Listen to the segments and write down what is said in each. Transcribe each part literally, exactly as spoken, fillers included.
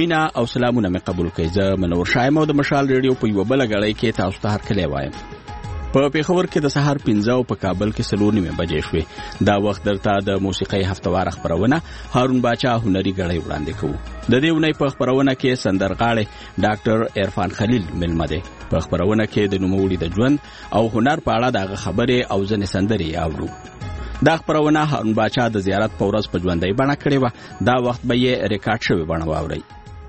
مینا او سلامونه مې قبول کړئ. زه منور شایم او د مشال ریډیو په یوه بله غړۍ کې تاسو ته هرکلی وایم. په پیښور کې د سهار پنځه او په کابل کې څلور نیمې بجې شوې. دا وخت درته د موسیقۍ هفتوار خپرونه هارون باچا هنري غړۍ وړاندې کوو. د دې ونې په خپرونه کې سندرغاړی ډاکټر عرفان خلیل ملمه دی. په خپرونه کې د نوموړي د ژوند او هنر په اړه دغه خبرې او ځینې سندرې اورو. دا خپرونه هارون باچا د زیارت په ورځ په ژوندۍ بڼه کړې وه. دا وخت به یې ریکارډ شوې بڼه واورئ.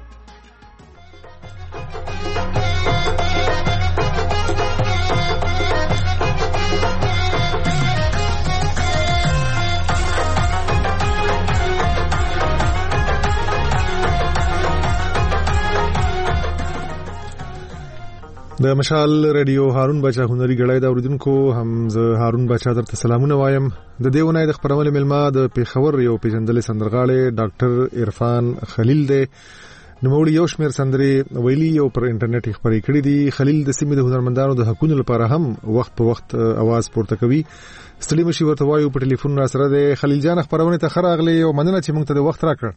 د مشال ریډیو هارون باچا هنري غړای دا اوریدونکو هم زه هارون باچا درته سلامونه وایم. د دې ونې د خبرولې ملما د پیښور یو پیژندل سندرغاړي ډاکټر عرفان خلیل دی. نوموړي یو شمېر سندرې ویلي او پر انټرنیټ خبرې کړې دي. خلیل د سیمې د هنرمندانو د حقوقو لپاره هم وخت په وخت आवाज پورته کوي. ستړي مشي ورته وایو په ټلیفون را سره دی. خلیل جان خبرونه ته خراغلی او مننه چې موږ ته د وخت راکړ.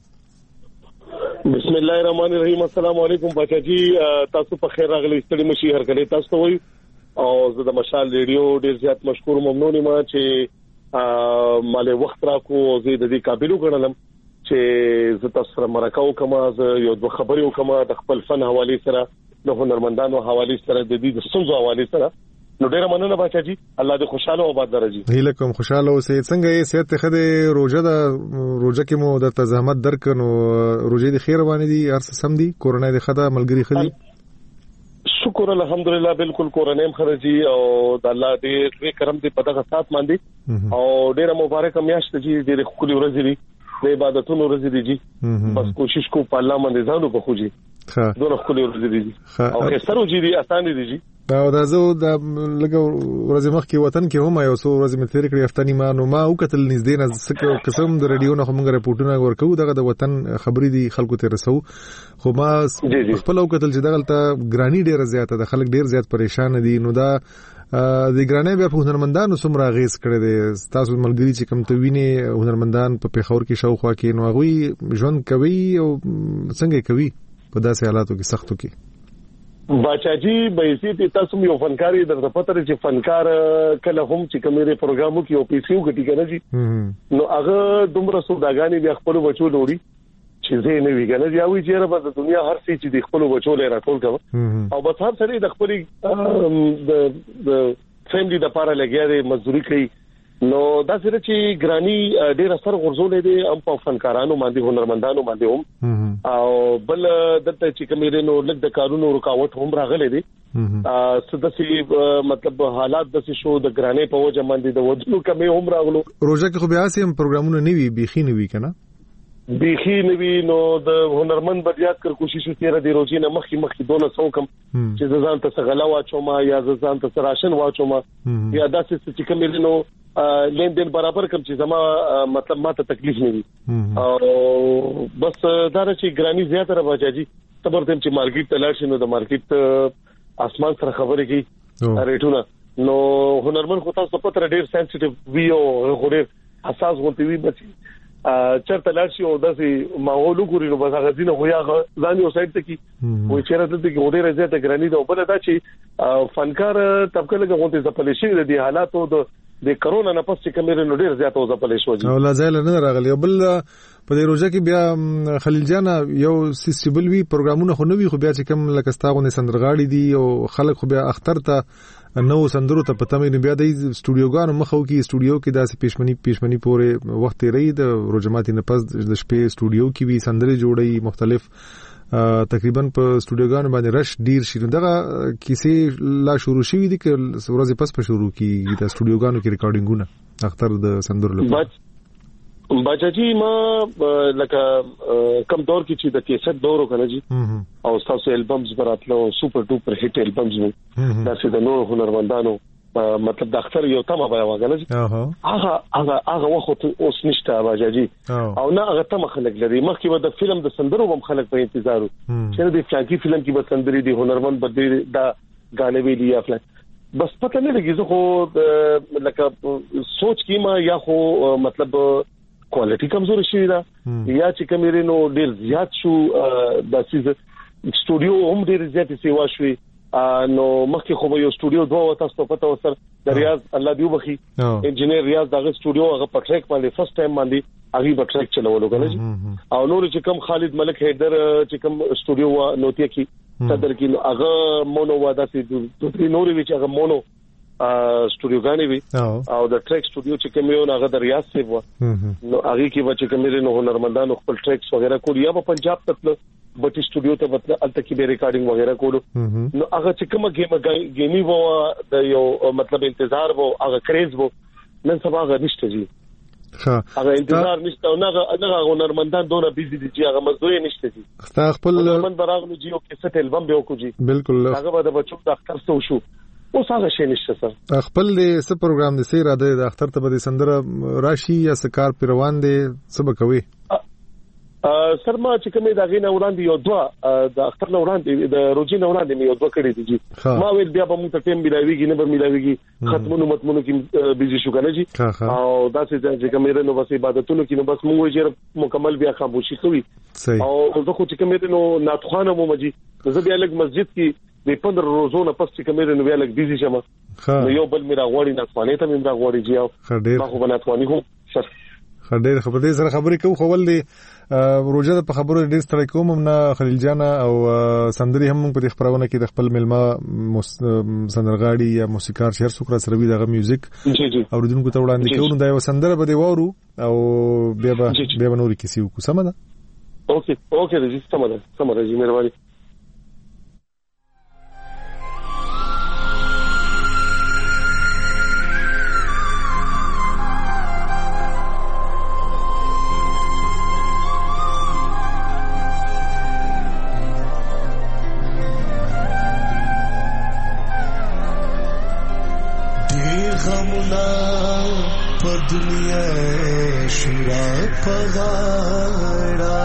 بسم الله الرحمن الرحیم. السلام علیکم بچا جی، تاسو په خیر راغلی. ستړي مشي هر کله تاسو ته وایو او زه د مشال ریډیو ډیر زیات مشکور ممنون یم چې ماله وخت راکو او زه د دې قابل وګڼلم چې زه تاسو سره مرکه وکم. زه یو دوه خبرې وکم د خپل فن حواله سره، د هنرمندانو حواله سره، د دې د ستونزو حواله سره. نو ډیره مننه بچا جی، الله دې خوشاله او آباد درجه. هیله کوم خوشاله اوسئ. څنګه یې صحت ته خده روزه د روزه کې مو د تزحمت درک نو روزه دې خیر باندې دي ارس سم دي کورونه دې خده ملګری خدي؟ شکر الحمدلله بالکل کورونه خرجي او د الله دې کرم دې په دغه سات باندې او ډیره مبارک میاشت جی، ډیره خولي ورځ دي، د عبادتونو ورځ دي جی. بس کوشش کو په الله باندې ځانو په خوږي ها دوه خولي ورځ دي جی او که سره جی دي اسان دي جی. دا دا زه د لګو ورځ مخ کې وطن کې هم یو څو ورځې مې تیر کړې هفتنی ما نو ما او کتل نږدې نه قسم د رادیو نه موږ راپورټونه ورکو دغه د وطن خبرې دي خلکو ته رسو. خو ما خپل او کتل چې دغه ته ګرانی ډیره زیاته ده، خلک ډیر زیات پریشان دي. نو دا د ګرانی بیا په هنرمندانو سمرا غیس کړي دي. تاسو ملګری چې کوم ته ویني هنرمندان په پیښور کې شاوخوا کې نو غوي ژوند کوي او څنګه کوي په داسې حالاتو کې سختو کې؟ باچا جی بېسي تاسو یو فنکاري درته پته چې فنکار کله هم چې کومې پروګرامو کې او پیسو غټي کنه جی نو هغه دومره سوداګانی بیا خپل بچو لوري چې زه نه وی کنه جی او چې رب د دنیا هر څه چې د خپل بچو لپاره راټول کړو او بس هر سره د خپل د فیملی د لپاره لګیا دی مزدوري کوي. نو دا سره چې ګرانی ډېر اثر غورځولې دي هم په فنکارانو باندې هنرمندانو باندې هم او بل دته چې کومې نو لږ د کارونو رکاوټ هم راغلي دي. سدسي مطلب حالات د شو د ګرانی په وجه باندې د وجلو کمې هم راغلو. روزه کې خو بیا سیم پروګرامونه نیوي بيخي نیوي کنه بيخي نیوي. نو د هنرمند بدیات کر کوشش وکړه د روزي نه مخکې مخکې دونه څو کم چې ځان ته غلا واچوم یا ځان ته راشن واچوم یا داسې چې کومې نو لین دین برابر کوم چې زما مطلب ماته تکلیف نه وي او بس دا چې ګرانی زیاته راځي. تبر تم چې مارکیټ ته لاړ شي نو د مارکیټ اسمان سره خبرې کوي ریټونه. نو هنرمند خو تاسو په تر ډیر سنسټیو وی او غوړې حساس غونټي وي بچي چرته لاړ شي او داسې ماحول وګوري نو بس هغه دینه خو یا ځان یو سایت ته کی وای چیرې ته کې وړې راځي ته ګرانی دا بل دا چې فنکار طبقه لګه غونټي ځپلې شي د حالاتو د د کرونا نه پس چې کومې نو ډیر زیات او ځپلې شو او لا ځای نه راغلی. بل په دې روزه کې بیا خلیل جان یو سیسیبل وی پروګرامونه خو نو وی خو بیا چې کوم لکه ستاغونه سندرغاړي دي او خلک خو بیا اختر ته نو سندرو ته پته مې بیا د سټوډیوګانو مخو کې سټوډیو کې داسې پېشمنی پېشمنی پورې وخت لري د روزماتي نه پس د شپې سټوډیو کې وی سندري جوړي مختلف تقریبا په سټوډیوګانو باندې رش ډیر شي. دغه کیسې لا شروع شوې دي که ورځې پس په شروع کیږي د سټوډیوګانو کې ریکارډینګونه اختر د سندرو لپاره؟ بچا جی ما لکه کم دور کې چې د کیسټ دور وکړه جی او تاسو البمز براتلو سپر ډوپر هټ البمز وو دا چې د نور هنرمندانو مطلب د اختر یو تمه بیا وغنه هغه هغه هغه وخت اوس نشته بچا جی او نه هغه تمه خلک لري. مخکې به د فلم د سندرو هم خلک په انتظارو چې د فلانکی فلم کې به سندري دي هنرمند به دا غانې ویلي یا فلان بس پته نه لګي. زه خو لکه سوچ کیما یا خو مطلب کوالټي کمزوري شوې ده یا چې کومې نو ډیر زیات شو د سیز سټوډیو هم ډیر زیات سیوا شوې نو مخکې خو یو سټوډیو دوه تاسو ته پته وسر د ریاض الله دی وبخي انجینیر ریاض دغه سټوډیو هغه په ټریک باندې فرست ټایم باندې هغه په ټریک چلولو کنه او نور چې کوم خالد ملک هیدر چې کوم سټوډیو نوتیا کی صدر کی هغه مونو واده سي د دوی نور وی چې هغه مونو سټوډیو غانې وی او د ټریک سټوډیو چې کوم یو هغه د ریاض سی وو نو هغه کې و چې کوم نو هنرمندانو خپل ټریکس وغیرہ کول یا په پنجاب ته بټي سټوډیو ته وتل الته کې به ریکارډینګ وغیرہ کولو نو هغه چې کومه گیم گیمي وو د یو مطلب انتظار وو هغه کریز وو نن سبا هغه نشته جی ها هغه انتظار نشته او هغه هغه هنرمندان دونه بيزي دي چې هغه مزدوري نشته جی ستا خپل هنرمند براغلو جی او کیسټ البم به وکړي بالکل هغه به د بچو د اختر سو شو اوس هغه شي نشته سر خپل دې س پروګرام دې سي را د اختر ته به سندره راشي یا سکار پر روان دي سبا کوي سر ما چې کومه دا غینه وړاندې یو دوا د اختر نه وړاندې د روزي نه وړاندې مې یو دوا کړې دي جی ما ویل بیا به موږ ته ټیم ملاويږي نه به ملاويږي ختمونو متمونو کې بيزي شو کنه جی او دا چې کومه نو بس عبادتونو کې نو بس موږ یې مکمل بیا خاموشي کوي او زه خو چې کومه نو ناتخوانه مو مجي زه بیا لګ مسجد کې د پندرو روزو نه پس چې کومه نو بیا لګ بيزي شمه نو یو بل میرا غوړی ناتخوانه ته میرا غوړی جی او ما خو بناتخواني هم سر خډې خبرې سره خبرې کوم خو ول دي روزه په خبرو ډېر ستړي کوم نه خلیل جان او سندري هم په خبرونه کې د خپل ملما سندرغاړي یا موسیقار شهر سوکرا سره وی دغه میوزیک او دونکو ته وړاندې کوم دا یو سندره به دی وورو او بیا به بیا به نور کیسیو کو سم ده اوکې اوکې رجی سم ده سم ده جی مهرباني دنیا شورا پغاڑا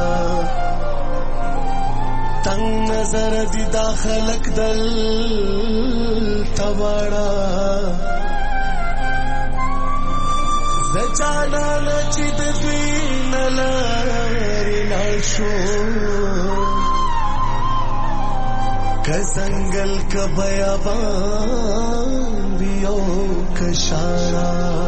تنگ نظر دی داخلک دل تواڑا زجانا نچید دوی نلاری ناشو کزنگل کبیابان بیو کشارا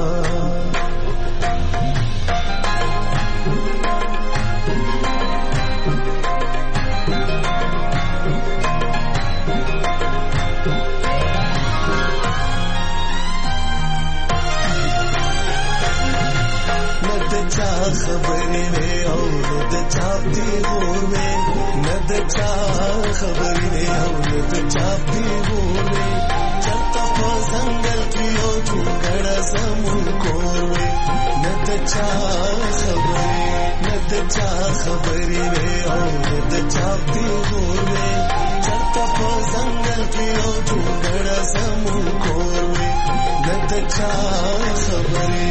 خبرې وې او د چاپ دی غور وې نه د چا خبرې وې او د چاپ دی غور وې چرته په ځنګل کې یو جوړه زمون کور وې نه د چا خبرې نه د چا خبرې وې او د چاپ دی غور وې چرته په ځنګل کې یو جوړه زمون کور وې نه د چا خبرې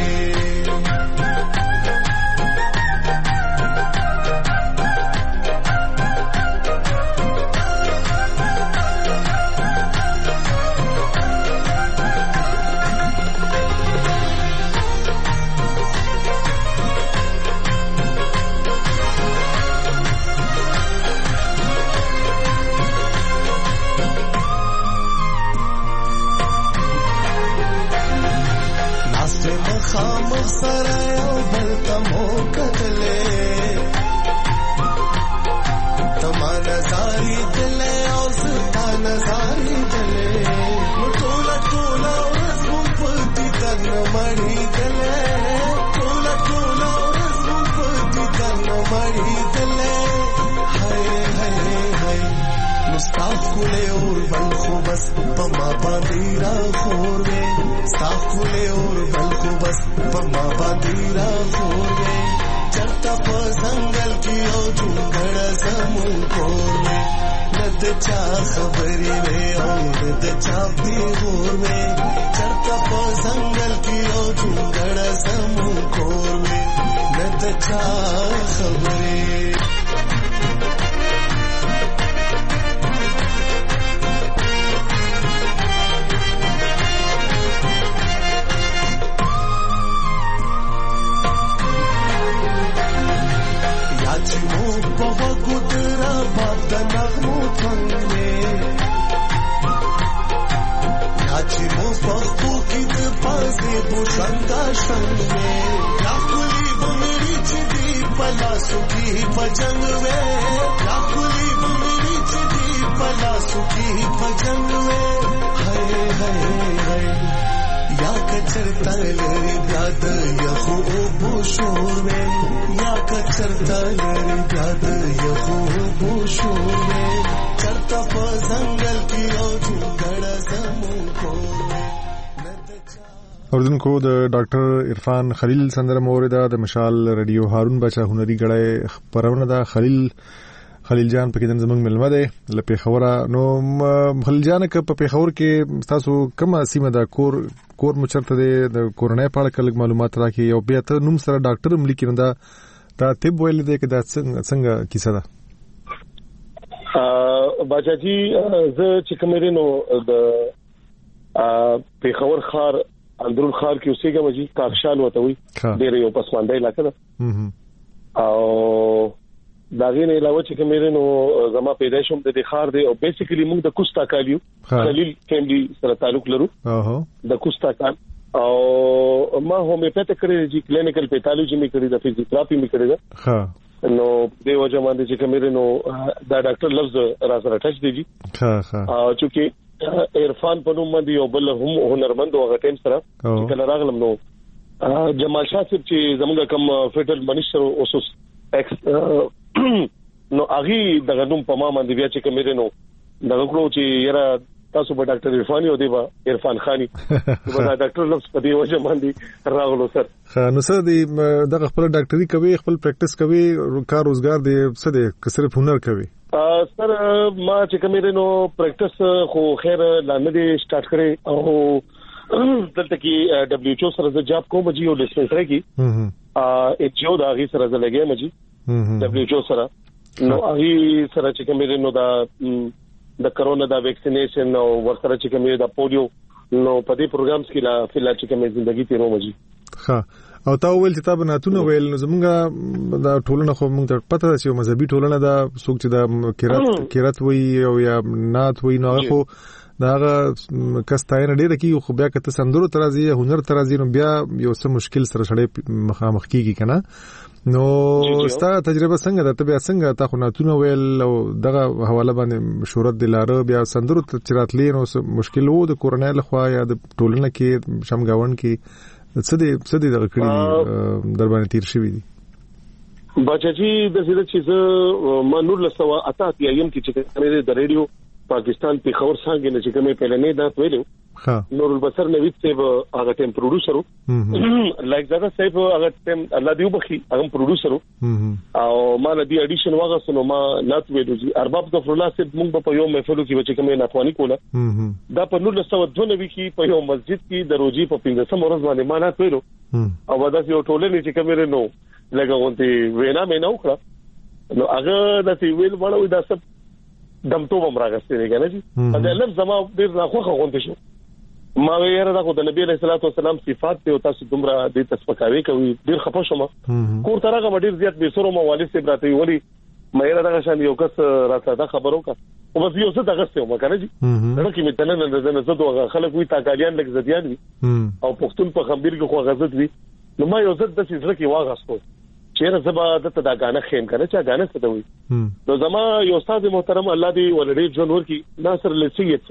خامخ سره یو بل ته مو کتلې تما نظارې دلې او زتا نظارې دلې ټوله ټوله ورځ مو په دې تن مړې دلې ټوله ټوله ورځ مو په دې تن مړې دلې هاي هاي هاي مستقله اور بل خو بس په ما باندې را خور وې مستقله اور بل خو بس په ما باندې را خور وې چرته په ځنګل کې او جوړه زمون کور وې ند چا خبرې وې او ند چا دی غور وې چرته په ځنګل کې او جوړه زمون کور وې ند چا خبرې پخپو کی د پازې بوشاندا شنګې راکولي بمری چې دی پلاسو کی پجنګ وې راکولي بمری چې دی پلاسو کی پجنګ وې هاي هاي هاي یا کچرتا لري یاد یخو بوشور وې یا کچرتا لري یاد یخو بوشور وې چرتا په ځنګل کې او جوړه سمو کو اوردونکو د ډاکټر عرفان خلیل سندره موریدا د مشال رادیو هارون بچا هنري غړای خبرونه دا خلیل خلیل جان پکې د زمنګ ملمه ده لپاره خبره نو خلیل جان ک په پیښور کې تاسو کومه سیمه دا کور کور مچرته ده د کورونای په اړه کلک معلومات راکې او بیا ته نوم سره ډاکټر هم لیکیندا دا طب ویل دی کې دا څنګه کیسه ده ا باجاجي زه چې کومرینو د پیښور خار اندرون خار کې اوسېګم چې کاکشال وته وي ډېر یو پسمانده علاقه ده او داغه نه علاوه چې کومرینو زما پیدایشم د خار دی او بیسیکلی موږ د کوستا کالیو خلیل فیملی سره تعلق لرو د کوستا کال او ما هومیوپیتک کړی چې کلینیکل پیتالوجي می کړی د فزیوتراپي می کړی ها نو د وجه باندې چې کومرینو دا ډاکټر لفظ را سره ټچ دیږي ها ها او چې عرفان په نوم باندې یو بل هم هنرمند او غټیم سره کله راغلم نو جمال شاه صاحب چې زموږ کوم فیډرل منیسټر اوسوس ایکس نو اغي دغه نوم په ما باندې بیا چې کومرینو دغه کړو چې یاره تاسو په ډاکټر عرفان یو دی با عرفان خاني په ډاکټر لفظ په دی وجه باندې راغلو سر نو سر دی دغه خپل ډاکټري کوي خپل پریکټیس کوي کار روزګار دی څه دی کسر هنر کوي سر ما چې کومرینو پریکټیس خو خیر لاندې دی سٹارټ کړی او دلته کې دبليو ایچ او سره د جاب کوم جی او ډیسپنسری کې ا ایچ او دا غي سره زلګې مجي دبليو ایچ او سره نو هغه سره چې کومرینو دا د کرونا دا ویکسینیشن او ورسره چې کومه دا پولیو نو په دې پروګرامز کې لا فلال چې کومه ژوندۍ تیرو مجي ها او تا ویل چې تا بناتونه ویل نو زمونږ دا ټولنه خو موږ ته پته ده چې مذهبي ټولنه دا څوک چې دا قرات قرات وي او یا نات وي نو هغه داغه کستاینه ډیره کی خو بیا کته سندرو ترازی هنر ترازی نو بیا یو څه مشکل سره شړې مخامخ کیږي کنه نو ستا تجربه څنګه ده ته بیا څنګه تا خو ناتونه ویل او دغه حواله باندې مشورت دلاره بیا سندرو چراتلی نو مشکل وو د کورونای لخوا یا د ټولنه کې شمګاون کې څه دې څه دې دغه کړی در باندې تیر شوی دي بچی د زړه چیز ما نور لسوا اته یم کې چې مې د ریډیو پاکستان په خبر څنګه نه چې کومه پهلنې دا ویلو ها نور البصر نوید صاحب هغه ټیم پروډوسر لایک زړه صاحب هغه ټیم الله دی وبخي هغه پروډوسر او ما له دې اډیشن واغسنو ما نات ویلو چې ارباب ظفر الله صاحب موږ په یو محفل کې چې کومه ناتوانی کوله دا په نور لسوا دوه نوي کې په یو مسجد کې د روزي په پنځم ورځ باندې ما نات ویلو او دا یو ټولنه چې کومه نو لګاونتي وینا مې نو کړ نو هغه د ویل وړو دا سب دمتو بمراغسته دی کنه چې دا لفظ زما ډیر راخوخه غونډه شو ما ویره دا خو د نبی علیہ الصلوۃ والسلام صفات ته تاسو دومره د تسبکاوي کوي ډیر خپه شوم کور ترغه ډیر زیات به سره مو والد سي براته ولی مې را دا شان یو کس راته دا خبرو کا او بس یو څه دغه څه ما کنه چې دا کې مې تنه نه زنه زه دوه خلک وي تاګالیان لک زديان وي او پښتون په خبر کې خو غزت وي نو ما یو څه د سې کې واغستو چیرې زبا د تا غانه خیم کنه چې غانه څه دوی نو زما یو استاد محترم الله دې ولړي جنور کی ناصر لسیت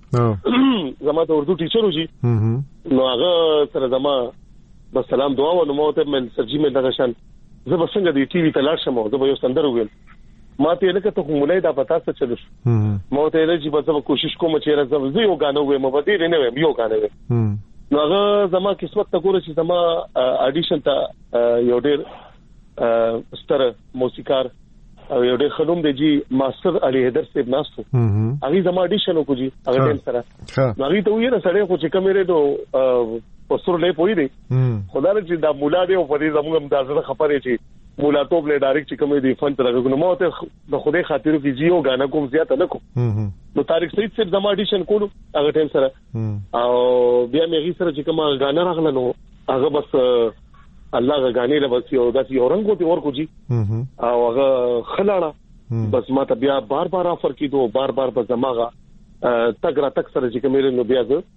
زما ته اردو ټیچر وږي نو هغه سره زما بس سلام دعا و نو مو ته من سرجی مې دغه شان زه به څنګه دی ټي وي ته لاړ شم زه به یو سندر وګم ما ته لکه ته مولای دا پتا څه چلو مو ته لږ به زه کوشش کوم چې راځم زه یو غانه وې مې بده نه وې یو غانه وې نو هغه زما قسمت ته ګوره چې زما اډیشن ته یو ډېر ستر موسیقار او یو ډېر خلوم دی جی ماستر علي حیدر صاحب ناستو هغه زما اډیشن وکړي جی هغه ټیم سره هغه ته ویره سره خو چې کمره دو پستور له پوي دی خدای چې دا مولا دی او په دې زموږ اندازه خبرې چې مولا توپ له ډایرکټ چې کومې دی فن تر غوښنه مو ته د خوده خاطر کې جیو غانا کوم زیات نه کو نو طارق سید صاحب زما اډیشن کولو هغه ټیم سره او بیا مې غي سره چې کوم غانا راغله نو هغه بس الله غانې له بس یو داسې یو رنګ وتی ورکو جی او هغه خلاړه بس ما ته بیا بار بار افر کیدو بار بار په زماغه تګ را تک سره چې کومې نو بیا زه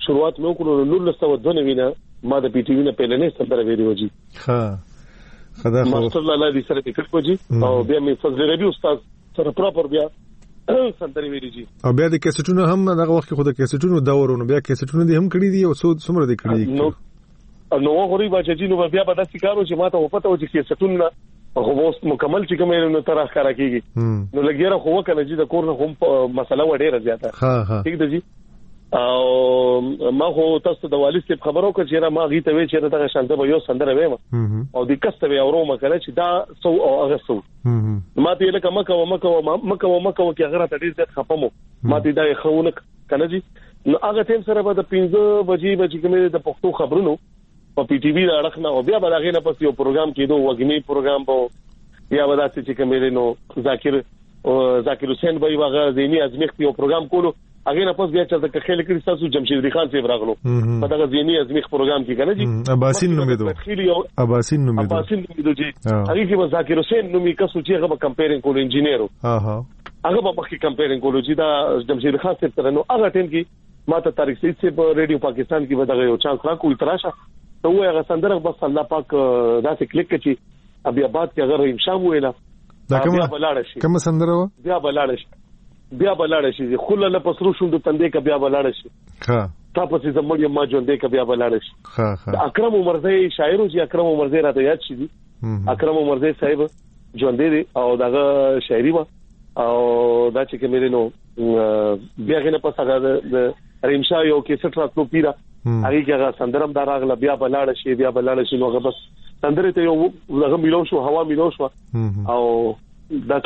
شروعات مې وکړو نو نولس سوه دوه نوي نه ما د پی ټي وی نه پیلنې سندره ویلې وږي ها خدا خو ماستر لالا دې سره فکر کوجي او بیا مې فضل ربی استاد سره پراپر بیا سندره ویلې دي او بیا د کیسټونو هم دغه وخت خو د کیسټونو دورونو بیا کیسټونو دې هم کړی دي او څومره دې کړی دي نو نو غوري باچې نو بیا به د سکارو چې ماته وپته و چې کیسټونو خو اوس مکمل چې کومه نو تر اخره کیږي نو لګیره خو وکنه چې د کور نه هم مسله وړه زیاته ها ها ٹھیک ده جی او ما خو تاسو د والد صاحب خبرو کړ چې را ما غي ته وی چې دغه شانته به یو سندره ویم او د کسته وی اورو مکه چې دا سو او هغه سو ما ته لکه مکه مکه مکه مکه کې هغه ته ډیر ځات خپمو ما ته دا خونه کنه جی نو هغه تیم سره به د پنځه بجې بجې کومه د پښتو خبرونو په پی ټی وی راړخنه او بیا به هغه نه پس یو پروګرام کېدو وګنی پروګرام بو یا ودا چې کومه نو ذاکر ذاکر حسین بای واغه زینی ازمیخت یو پروګرام کولو هغه نه پس بیا چې خېل کړی تاسو جمشید خان صاحب راغلو په دغه زینی ازمیخت پروګرام کې کنه جی اباسین نومېدو اباسین نومېدو اباسین نومېدو جی هغه کې ذاکر حسین نومې کسو چې هغه کمپیرینګ کولو انجینیرو ها ها هغه په مخکې کمپیرینګ کولو چې دا جمشید خان صاحب سره نو هغه ټیم کې ماته طارق سید صاحب ریډیو پاکستان کې ودغه یو چانس راکول تراشه ته وای هغه سندره بس الله پاک داسې کلیک کړي ابي آباد کې اگر امشام ویلا دا کومه کومه سندره و بیا بلاړ شي بیا بلاړ شي خل له پسرو شوند تندې ک بیا بلاړ شي ها تاسو چې زموږ ما جوندې ک بیا بلاړ شي ها ها اکرم عمرزی شاعر چې اکرم عمرزی راته یاد شي اکرم عمرزی صاحب جوندې او دغه شاعري و او دا چې کومې نو بیا غنه پس هغه د ریمشا یو کې سټرا کو پیرا هغه کې هغه سندرم دار اغله بیا بلاړ شي بیا بلاړ شي نو هغه بس سندره ته یو هغه ملو شو هوا ملو شو او دا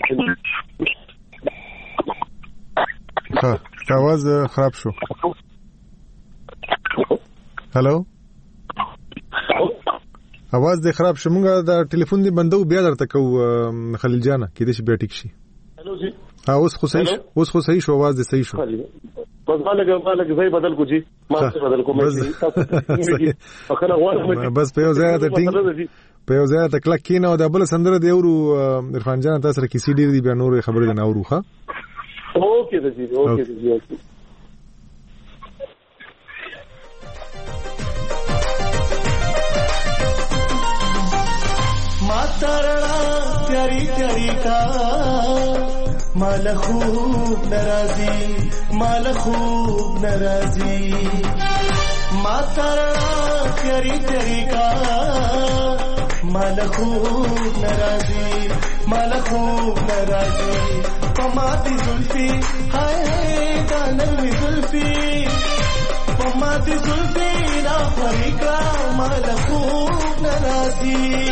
ها आवाज خراب شو هالو आवाज دې خراب شو مونږه دا ټلیفون دې بندو بیا درته کو خلیل جان کې دې شي بیا ټیک شي هالو جی ها اوس خو صحیح اوس خو صحیح شو आवाज دې صحیح شو بس مالک مالک زي بدل کو جی ما څه بدل کوم چې اخره غواړم بس په یو ځای ته ټینګ په یو ځای ته کلک کینه او د بل سندره دی ورو عرفان جان تاسو سره کیسې ډیر دی بیا نور خبرې نه اورو ښه اوکې د جی اوکې د جی اوکې ماترنا پیاری پیاری کا مال خوب ناراضی مال خوب ناراضی ماترنا پیاری پیاری کا مال خوب ناراضی مال خوب ناراضی پماتی زلفی ہائے دانر میں زلفی پماتی زلفی نا فریقا مال خوب ناراضی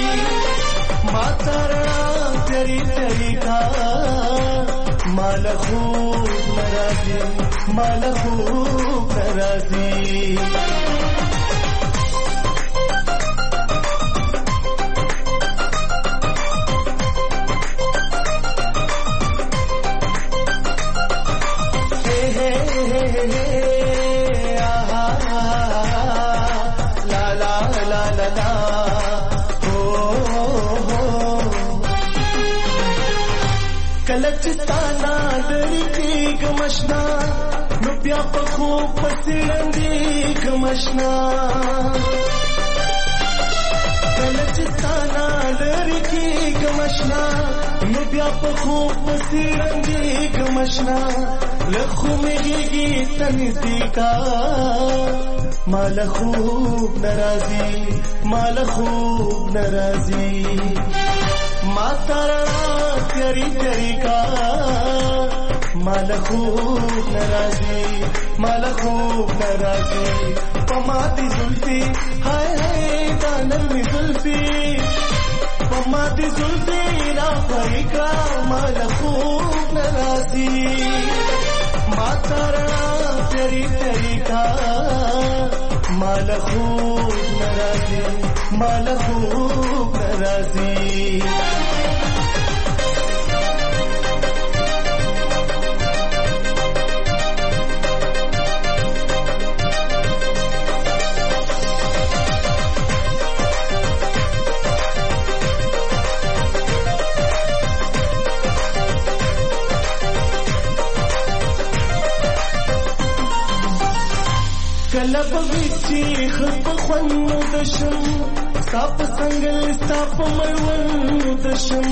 ماترنا پیاری پیاری کا مال خوب ناراضی مال خوب ناراضی کلچتانا لری کی گمشنا نو بیا په خوب پسړندې گمشنا کلچتانا لری کی گمشنا نو بیا په خوب پسړندې گمشنا لخو میږي تنځي کا مال خوب ناراضي مال خوب ناراضي ماترنا پیاری پیاری کا مال خوب ناراضی مال خوب ناراضی پماتی زلفی ہائے ہائے دانر میں زلفی پماتی زلفی نا فریقا مال خوب ناراضی ماترنا پیاری پیاری کا مال خوب ناراضی مال خوب ناراضی کله بغیچی خپ خوانو دشم ستاپ سنگل ستاپ مړونو دشم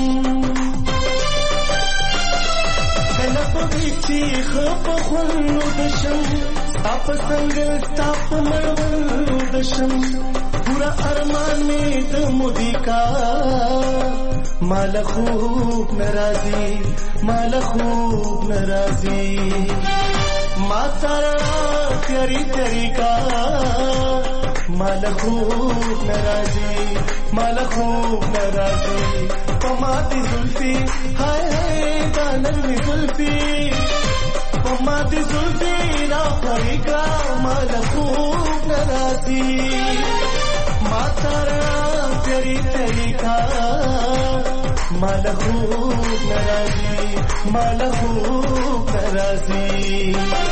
کله بغیچی خپ خوانو دشم ستاپ سنگل ستاپ مړونو دشم پورا ارمان می د مودی کا مال خوب ناراضی مال خوب ناراضی ما سارا پیاری پیاری کا مال خوب ناراضی مال خوب ناراضی پماتی زلفی ہائے ہائے دانن می زلفی پماتی زلفی نا پیاری کا مال خوب ناراضی ما سارا پیاری پیاری کا مال خوب ناراضی مال خوب ناراضی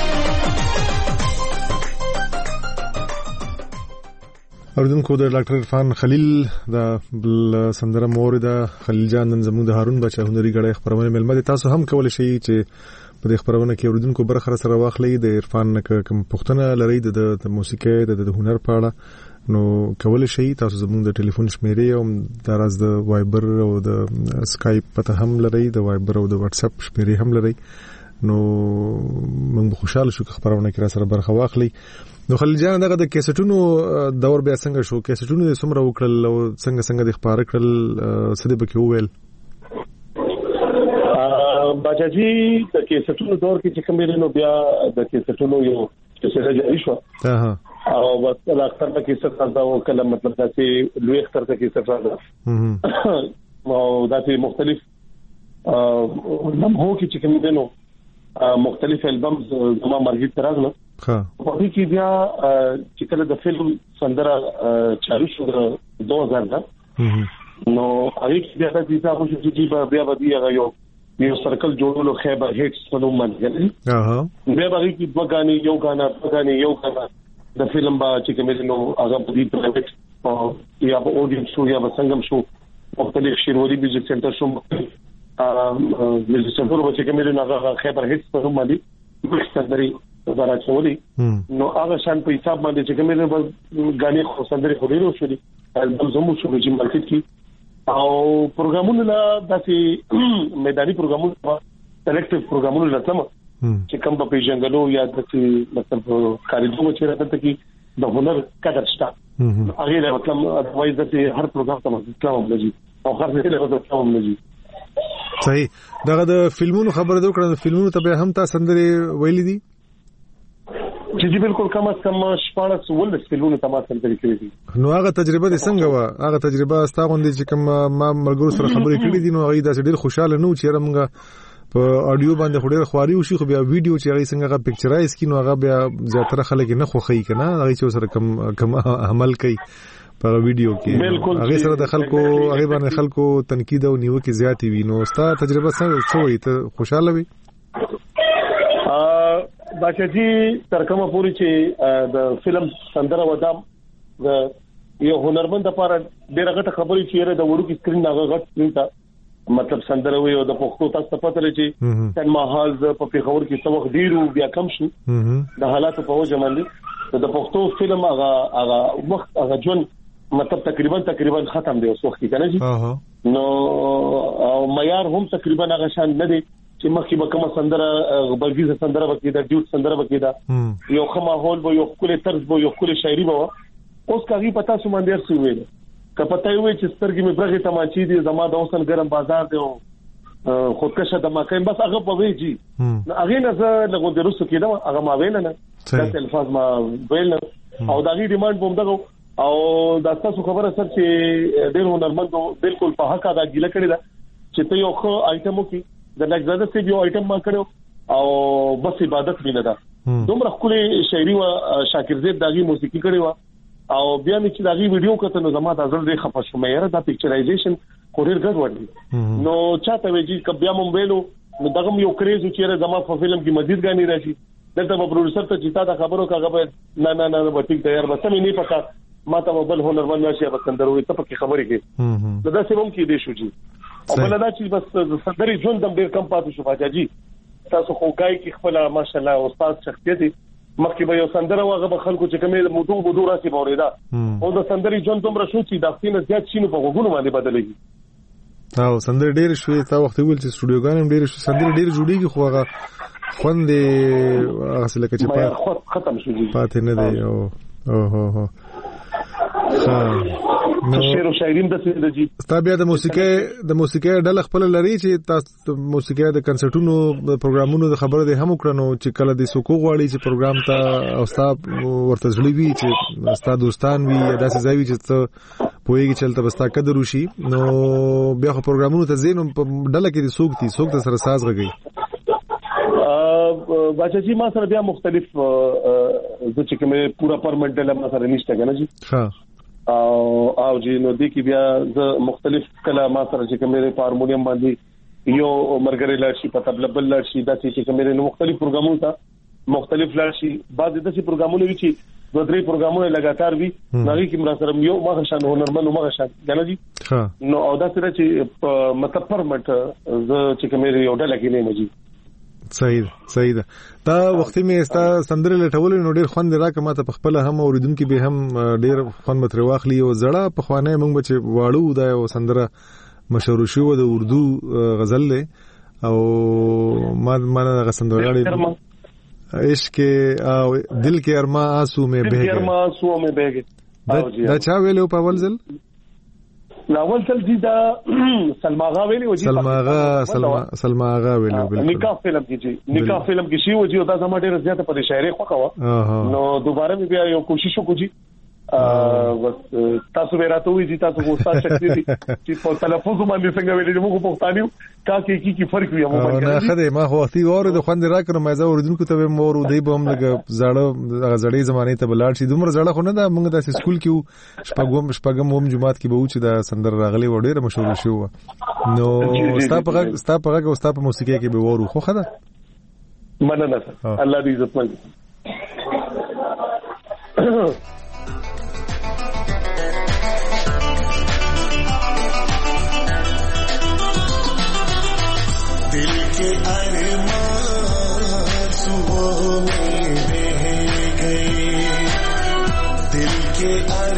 اوریدونکو د ډاکټر عرفان خلیل د بل سندره مور د خلیل جان نن زموږ د هارون بچا هنري غړې خبرونه ملمه تاسو هم کولای شئ چې په دې خبرونه کې اوریدونکو برخه سره واخلئ د عرفان کوم پښتنه لري د موسیقي د هنر په اړه نو کولای شئ تاسو زموږ د ټلیفون شمیرې او د راز د وایبر او د اسکایپ پته هم لري د وایبر او د واتس اپ شمیرې هم لري نو موږ خوشاله شو خبرونه کې را سره برخه واخلئ نو خلیل جان دغه د کیسټونو دور بیا څنګه شو کیسټونو د سمره وکړل او څنګه څنګه د خبره کړل سده بکې وویل باجاجي د کیسټونو دور کې چې کوم نو بیا د کیسټونو یو څه جاری شو ها او بس اکثر د کیسټ راځه او کله مطلب چې لوی اختر د کیسټ راځه او داسې مختلف لمحو کې چې کوم نو مختلف البم زما مرګ تر راغله ها په دې کې بیا چې کله د فلم سندره چالو شو د دوه هزار دا نو هغه کې بیا د دې تاسو چې بیا به دی هغه یو یو سرکل جوړولو خیبر هټس په نوم باندې ها بیا به کې دوه غاني یو غانا دوه غاني یو غانا د فلم با چې کوم نو هغه په دې پرایویټ او یا په اودیو شو یا په څنګه شو مختلف شیروري میوزیک سنټر شو میوزیک سنټر چې کوم نو هغه خیبر هټس په نوم باندې مستندري زرا چولي نو هغه شان په حساب باندې چې کوم نو غاني خو سندري خو ډیرو شو دي البم زمو شو چې مارکیټ کې او پروګرامونه لا داسې میداني پروګرامونه سلیکټیو پروګرامونه لاتم چې کوم په پیژنګلو یا داسې مطلب کاریدو چې راته کې د هنر قدر شته هغه له مطلب وایي چې هر پروګرام ته مطلب لږی او هر څه له مطلب لږی صحیح دغه د فلمونو خبره دا کړم فلمونو ته به هم تاسو سندري ویلې دي چې جی بالکل کم از کم شپږ ولس فلمونو ته ما سندري کړې دي نو هغه تجربه دې څنګه و هغه تجربه ستاغوندې چې کوم ما ملګرو سره خبرې کړې دي نو هغه داسې ډېر خوشاله نو چې رمغه په اډیو باندې خوري خواري وشي خو بیا ویډیو چې هغه څنګه هغه پکچرایز کینو هغه بیا زیاتره خلک نه خوخی کنه هغه چې سره کم کم عمل کوي په ویډیو کې هغه سره د خلکو هغه باندې خلکو تنقید او نیوکه زیاتی وي نو ستا تجربه څه وي ته خوشاله وي باچاجي تر کومه پوری چې د فلم سندره ودام د یو هنرمند لپاره ډېر غټه خبرې چې د وړو کې سکرین هغه غټ سکرین ته مطلب سندره وي او د پښتو تاسو پته لري چې سینما هال په پیښور کې څو وخت ډیرو بیا کم شو د حالاتو په وجه باندې د پښتو فلم هغه هغه وخت هغه جون مطلب تقریبا تقریبا ختم دی اوس وخت کې کنه جی نو او معیار هم تقریبا هغه شان نه دی چې مخکې به کومه سندره بلګیزه سندره وکړي دا ډیوټ سندره وکړي دا یو خما هول به یو کله طرز به یو کله شاعري به اوس کاږي پتا سو باندې ارسي ویل که پتا وي چې سترګې مې برغه تماچی دي زما د اوسن ګرم بازار دی او خودکشه د ماکایم بس هغه په ویجی هغه نه زه لغون د روسو کې دا هغه ما ویل نه دا الفاظ ما ویل او دا غي ډیماند بوم دغه او دا تاسو خبره سر چې ډېر هنرمند بالکل په حق دا ګیله کړی دا چې ته یو خو آیټمو کې د لګزاده سي یو آیټم ما کړو او بس عبادت وینه دا دومره خولي شاعري او شاکر زید داغي موسیقي کړی و او بیا مې چې داغي ویډیو کته نو زما د ځل دی خپه شو مې یاره دا پکچرایزیشن کوریر ګډ وړي نو چاته ویجی کبیا مونږ ویلو نو دغه یو کریز چې زما په فلم کې مزید غاني راشي دلته په پروډوسر ته چې تا دا خبرو کاغه نه نه نه به ټیک تیار به سمې نه پکا ما ته بل هنرمند نشي به سندروي ته پکې خبرې کې نو دا څه هم کې دي شو جی او بل دا چې بس سندري ژوند دم ډیر کم پاتې شو باجاجي تاسو خو ګای کې خپل ماشاءالله استاد شخصیت مخکې به یو سندره واغه به خلکو چې کومه موضوع موضوع راسي باورېدا او د سندري جون دومره شو چې د خپل زیات شینو په غوګونو باندې بدلېږي. او سندري ډېر شوې تا وخت ویل چې سټوډیوګان هم ډېر شو سندري ډېر جوړیږي خو هغه خوندې اصل کې چې پات ختم شو دي پاتې نه دی او او هو نو شعر او شاعري د څه د جی ستا بیا د موسیقي د موسیقي ډله خپل لري چې تاسو موسیقي د کنسرټونو پروګرامونو د خبره ده هم کړنو چې کله د سوکو غواړي چې پروګرام ته او ستا ورته ځړي وي چې ستا دوستان وي یا داسې ځای وي چې ته پوهیږي چې تل بستا قدر وشي نو بیا خو پروګرامونو ته زینو په ډله کې د سوک دي سوک د سره ساز غږی باچا جی ما سره بیا مختلف د چې کومه پورا پرمنټ ډله ما سره نشته کنه جی ها او او جی نو د کی بیا ز مختلف کله ما سره چې کومه په هارمونیم باندې یو مرګري لاشي په تبل بل لاشي د چې کومه نو مختلف پروګرامونه تا مختلف لاشي بعض د څه پروګرامونه وی چې دوه درې پروګرامونه لګاتار وي نغې کې مرا سره یو ما شان هنرمن ما شان کنه جی ها نو او دا سره چې مطلب پرمنټ ز چې کومه یو ډله کې نه مجي صحیح صحیح ده دا وختي مې استا سندره لټول نو ډیر خوند راکه ماته په خپل هم اوریدونکو به هم ډیر خوند متر واخلي او زړه په خوانه موږ بچ واړو دا او سندره مشهور شو د اردو غزل له او ما ما غسندغړي عشق او دل کې ارما آنسو میں بہے دل کې ارما آنسو میں بہے دا چا ویلو په اول ځل لاول تل دي دا سلما آغا ویلی وجي سلما آغا سلما سلما آغا ویلی بالکل نکاح فلم کې جی نکاح فلم کې شی وجي او دا زما ډیره زیاته په شاعري خوخه و نو دوباره مې بیا یو کوشش وکړي بس تاسو ورته وی دي تاسو استاد شکتی دي چې په تلفظ باندې څنګه ویلې موږ په پښتانیو کا کې کی کی فرق وي مو باندې نه خدای ما خو وختي اور د خوند راکړم ما زه اوردونکو ته مور دی به هم لګ زړه غزړې زمانه ته بلاړ شي دومره زړه خو نه دا موږ د سکول کې شپږم شپږم هم جمعات کې به و چې دا سندر راغلي و ډیره مشهور شو نو ستا په ستا په او ستا په موسیقي کې به ورو خو خدا مننه الله دې عزت مند दिल के अरमान सुबह में बह गए दिल के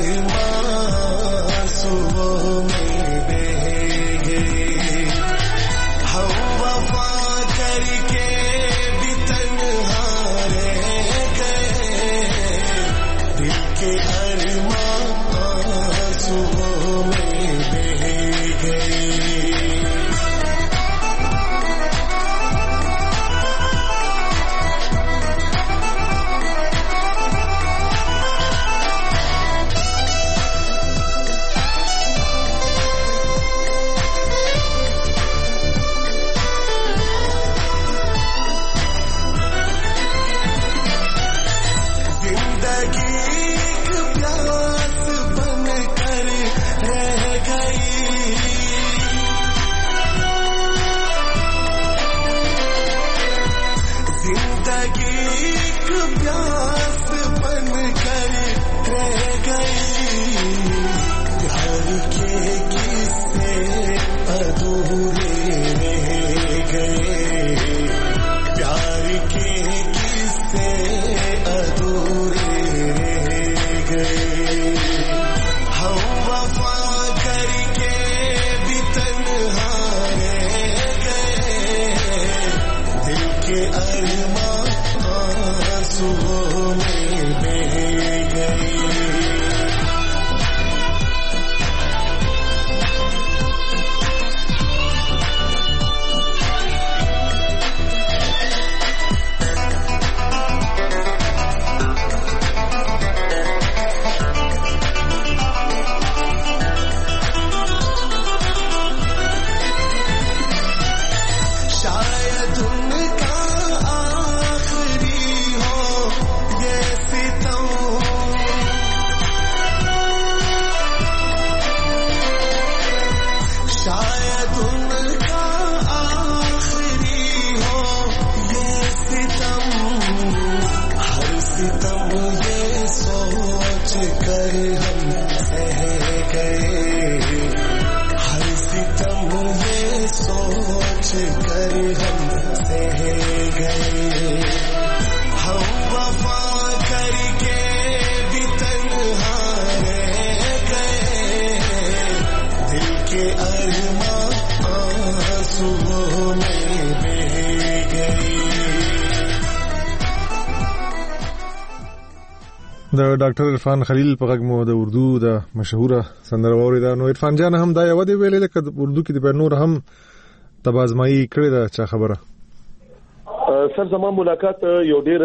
अरमान सुबह में बह गए हम वफा करके भी तन्हा रह गए दिल के अरमान सुबह में बह गए हम वफा करके भी तन्हा रह गए, दिल के अरमां आंसुओं में बह गए। د ډاکټر عرفان خلیل په غږ مو د اردو د مشهوره سندره واوریده. نو عرفان جان هم دا یو دی ویلې لکه اردو کې د نور هم تبازمایي کړې ده چا خبره؟ سر زما ملاقات یو ډیر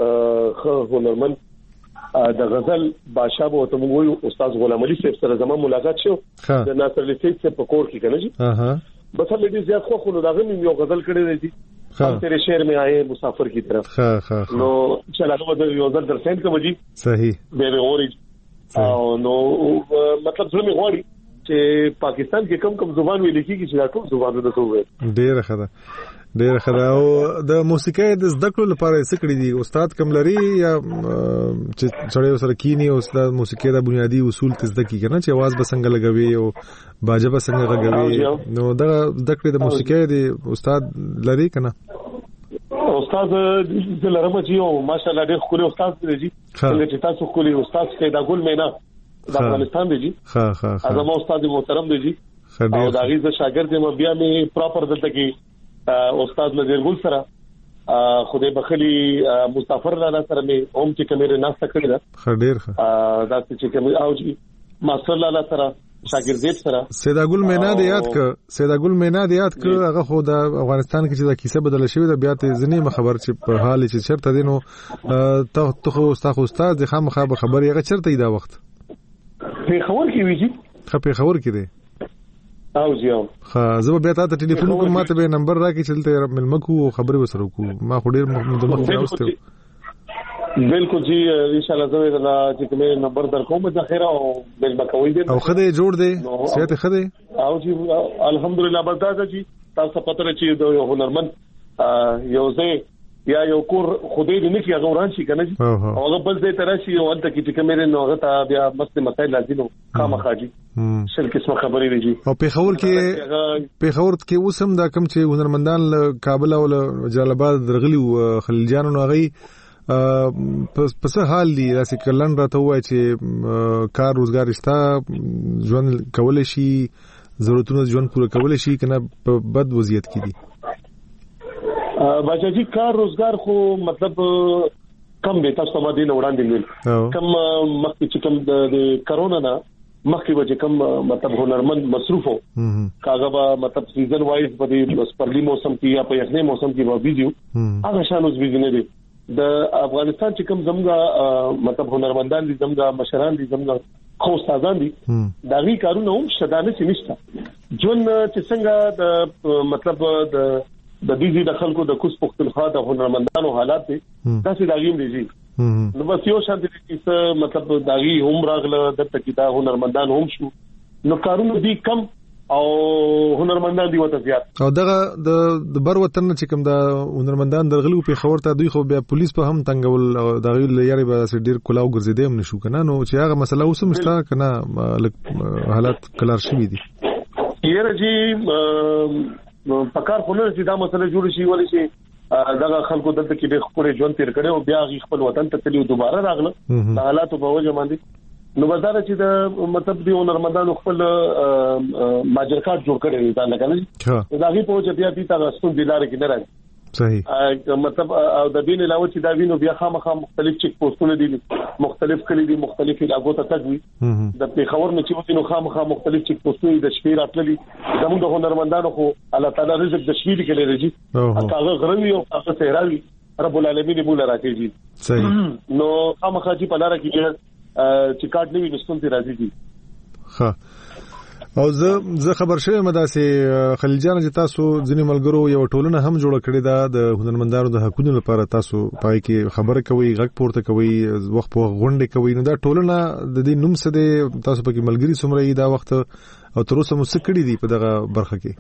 هنرمند د غزل بادشاہ به ته موږ استاد غلام علي صاحب سره زما ملاقات شو د ناصر علي صاحب په کور کې کنه جی. اها بس هم دې زیات خو خو دا غو یو غزل کړی دی हम तेरे शहर में आए मुसाफिर की तरफ. हाँ हाँ हाँ. नो चला तो मतलब योजन दर्शन का मजी. सही. बेबे और नो मतलब ज़रूर में हुआ कि पाकिस्तान के कम कम जुबान में लिखी की चीज़ तो जुबान में तो हुए. डेर खदा डेर खदा او د موسیقۍ د زده کړو لپاره څه کړی دي استاد کملري یا چې چړې سره کینی او د موسیقۍ د بنیادی اصول ته زده کی کنه چې आवाज به څنګه لګوي او باجه به څنګه غږوي نو دا زده کړې د موسیقۍ د استاد لري کنه استاد د لرم چې او ماشاءالله ډېر خوري استاد دی څنګه چې تاسو خوري استاد پیدا ګل مینا د افغانستان دی ها ها ها زمو استاد محترم دی او دا غي ز شاګرد م بیا می پراپر دلته کې استاد نذیر ګل سره خدای بخلی مسافر لاله سره می اوم چې کمره ناشته کړی دا ډېر ښه دا چې کوم او چې ماستر لاله سره شاګرد زیب سره سیدا ګل مینا دی یاد ک سیدا ګل مینا دی یاد ک هغه خو د افغانستان کې چې د کیسه بدل شوی د بیا ته ځنی خبر چې په حال چې چرته دینو ته خو استاد استاد خامخا خبر یې چرته دا وخت په خبر کې ویږي خپې خبر کې دی او زیو ها زه به تاسو ته ټلیفون کوم ماته به نمبر راکې چلته ملمکو خبرې وسره کو ما خو ډیر مدمخ راوسته بالکل جی ان شاء الله زه دا چې کوم نمبر درکوم د خیره او بل بکوي دي او خدای جوړ دی صحت خدای او جی الحمدلله بلدا جی تاسو پته چې یو هنرمند یو ځای یا یو کور خدای دې نه کی هغه وران شي کنه او هغه بل دې ترشي او انت کې چې کومه نه هغه ته بیا مست مسائل لازم خامخاجي شل قسمه خبرې ویږي او په خور کې په خور کې اوسم دا کم چې هنرمندان کابل او جلال آباد درغلي خلیل جان نو غي پس حال دی راسي کلن راته وای چې کار روزګار شته ژوند کول شي ضرورتونه ژوند پوره کول شي کنه په بد وضعیت کې دي بچا جی کار روزګار خو مطلب کم به تاسو باندې نه وړاندې ویل کم مخکې چې کم د کرونا نه مخکې به کم مطلب هنرمند مصروفو کاغه به مطلب سیزن وایز په دې پرلی موسم کې یا په یخنۍ موسم کې به ویډیو هغه شانوز ویډیو نه دي د افغانستان چې کم زموږه مطلب هنرمندان دي زموږه مشران دي زموږه خو استادان دي دا غي کارونه هم شدانه چې نشته جون چې څنګه د مطلب د د دې د خلکو د کوس پختونخوا د هنرمندانو حالات دي تاسو دا غیم دي نو بس یو شان دي چې مطلب دا غي هم راغله د تکیدا هنرمندان هم شو نو کارونه دي کم او هنرمندان دي وته زیات او دغه د بر وطن چې کوم د هنرمندان درغلو په خبر ته دوی خو بیا پولیس په هم تنګول او دغه لري به ډیر کلاو ګرځیدې هم نشو کنه نو چې هغه مسله اوس مشته کنه حالات کلار شوې دي یره جی پکار خو نه چې دا مسله جوړ شي ولې چې دغه خلکو دلته کې د خپل ژوند تیر کړي او بیا خپل وطن ته تللی دوباره راغله د حالاتو په وجه باندې نو بداره چې د مطلب دی هنرمندانو خپل ماجرکات جوړ کړي دا نه کنه دا غي په وجه بیا دي تاسو د لارې کې نه راځي صحیح مطلب او د دین علاوه چې دا وینو بیا خامخا مختلف چیک پوسټونه دي مختلف کلی دي مختلف علاقو ته تګوي د پیښور نه چې وینو خامخا مختلف چیک پوسټونه د شپې راتللي زموږ د هنرمندانو خو الله تعالی رزق د شپې کې لري هغه غروي او هغه سهراوي رب العالمین مولا راکېږي صحیح نو خامخا چې په لار کې چې کارت نه وي نستون ته راځي دي ها او زه زه خبر شوم مداسه خلیل جان چې تاسو ځینې ملګرو یو ټولنه هم جوړ کړې ده د هنرمندانو د حقوقو لپاره تاسو پای کې خبره کوي غږ پورته کوي وخت په غونډه کوي نو دا ټولنه د دې نوم څه دی تاسو پکې ملګری سمره دا وخت او تر اوسه مو څه کړی دی په دغه برخه کې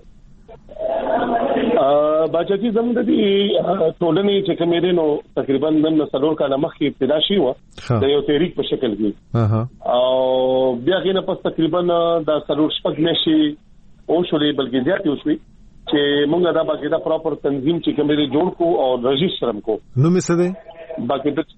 باچا چې زموږ د ټولنې چې کومې نو تقریبا نن څلور کاله مخکې ابتدا شي و د یو تحریک په شکل کې او بیا غینه پس تقریبا د څلور شپږ نشي او شولې بلکې زیات یو شوي چې موږ دا باقاعده پراپر تنظیم چې کومې جوړ کو او رجستر هم کو نو مې څه دی باقي د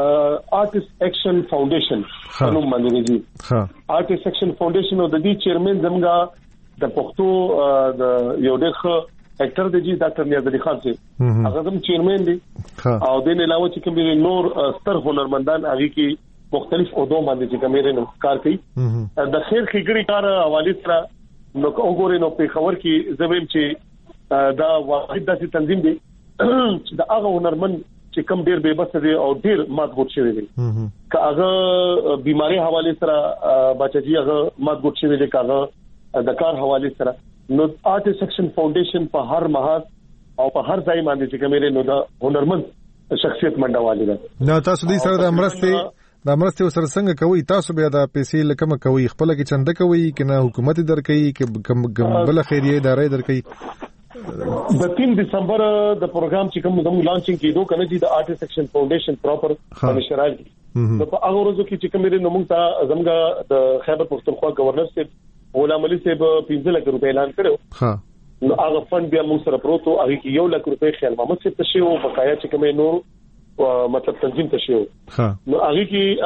آرټست اکشن فاونډیشن نو باندې دي ها آرټست اکشن فاونډیشن او د دې چیرمن زموږ د پښتو د یو ډېر ښه اکټر دی ډاکټر نیاز علي خان سي هغه زم چیرمن دی او د نه علاوه چې کوم نور ستر هنرمندان هغه کې مختلف عہدوں باندې چې کومې نو کار کوي د خیر خګړي کار حواله سره نو وګورئ نو په خبر کې زویم چې دا واحد داسې تنظیم دی چې دا هغه هنرمند چې کم ډیر به بس دی او ډیر مات ګوت شوی دی که هغه بیماری حواله سره بچی هغه مات ګوت شوی دی کاغه د کار حواله سره نو آرټست اکشن فاونډیشن په هر محاذ او په هر ځای باندې چې کومې نو دا هنرمند شخصیت منډه والی ده نو تاسو دې سره د امرسته د امرسته سره څنګه کوي تاسو بیا د پیسې لکه کوي خپل کې چنده کوي کنه حکومت درکې کې بل خیریه ادارې درکې د تین دسمبر د پروګرام چې کوم د لانچینګ کیدو کنه چې د آرټست اکشن فاونډیشن پراپر مشرال نو په هغه ورځو کې چې کوم لري نو موږ ته زموږ د خیبر پختونخوا گورنر صاحب غلام علي صاحب پنځه لک روپۍ اعلان کړو ها نو هغه فند بیا موږ سره پروتو هغه کې یو لک روپۍ خیال محمد صاحب ته شو بقایا چې کوم نور مطلب تنظیم ته شو ها نو هغه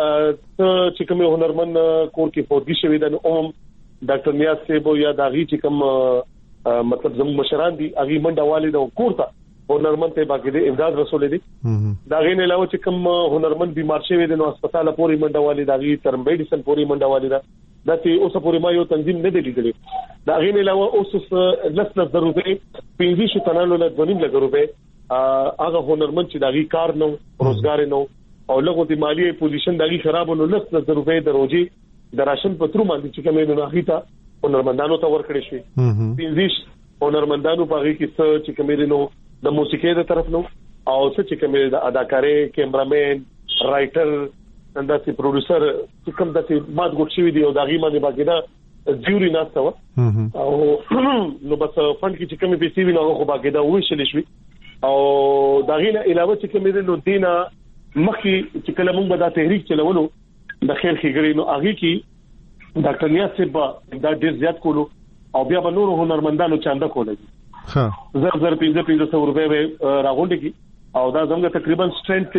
کې چې کوم هنرمن کور کې فوتګي شوی د اوم ډاکټر نیاز صاحب یا داغي چې کوم مطلب زموږ مشران دي هغه منډه والي د کورته هنرمند ته باقي د امداد رسول دي دا غي نه علاوه چې کوم هنرمند بیمار شوی دي نو هسپتال پورې منډه والي دا غي تر میډیسن پورې منډه والي دا د چې اوسه پورې ما یو تنظیم نه دی لیدلی دا غي نه علاوه اوس لسنه ضروري پنځه شو تنانو له دونیم لګ روپے هغه هنرمند چې دا غي کار نو روزګار نو او لغه د مالی پوزیشن دا غي خراب نو لسنه ضروري د روزي د راشن پترو باندې چې کوم نه غیتا هنرمندانو ته ورکړی شي پنځیش هنرمندانو په هغه کې څه چې کومې نو د موسیقۍ د طرف نو او څه چې کومې د اداکارۍ کیمرامین رائټر انداسي پروډوسر چې کوم داسې مات ګوت شوی دی او دا غي باندې باقي دا جیوري ناسته او نو بس فند کې چې کومې پیسې ویني هغه خو باقي دا وښل شي او دا غي نه علاوه چې کومې نو دینه مخکې چې کله موږ به دا تحریک چلولو د خیر خګړي نو هغه کې ډاکټر نیاز صاحب دا ډیر زیات کولو او بیا به نور هنرمندانو چاندا کولای ها زر زر پنځه پنځه سو روپے به راغونډي کی او دا زموږ تقریبا سټرنث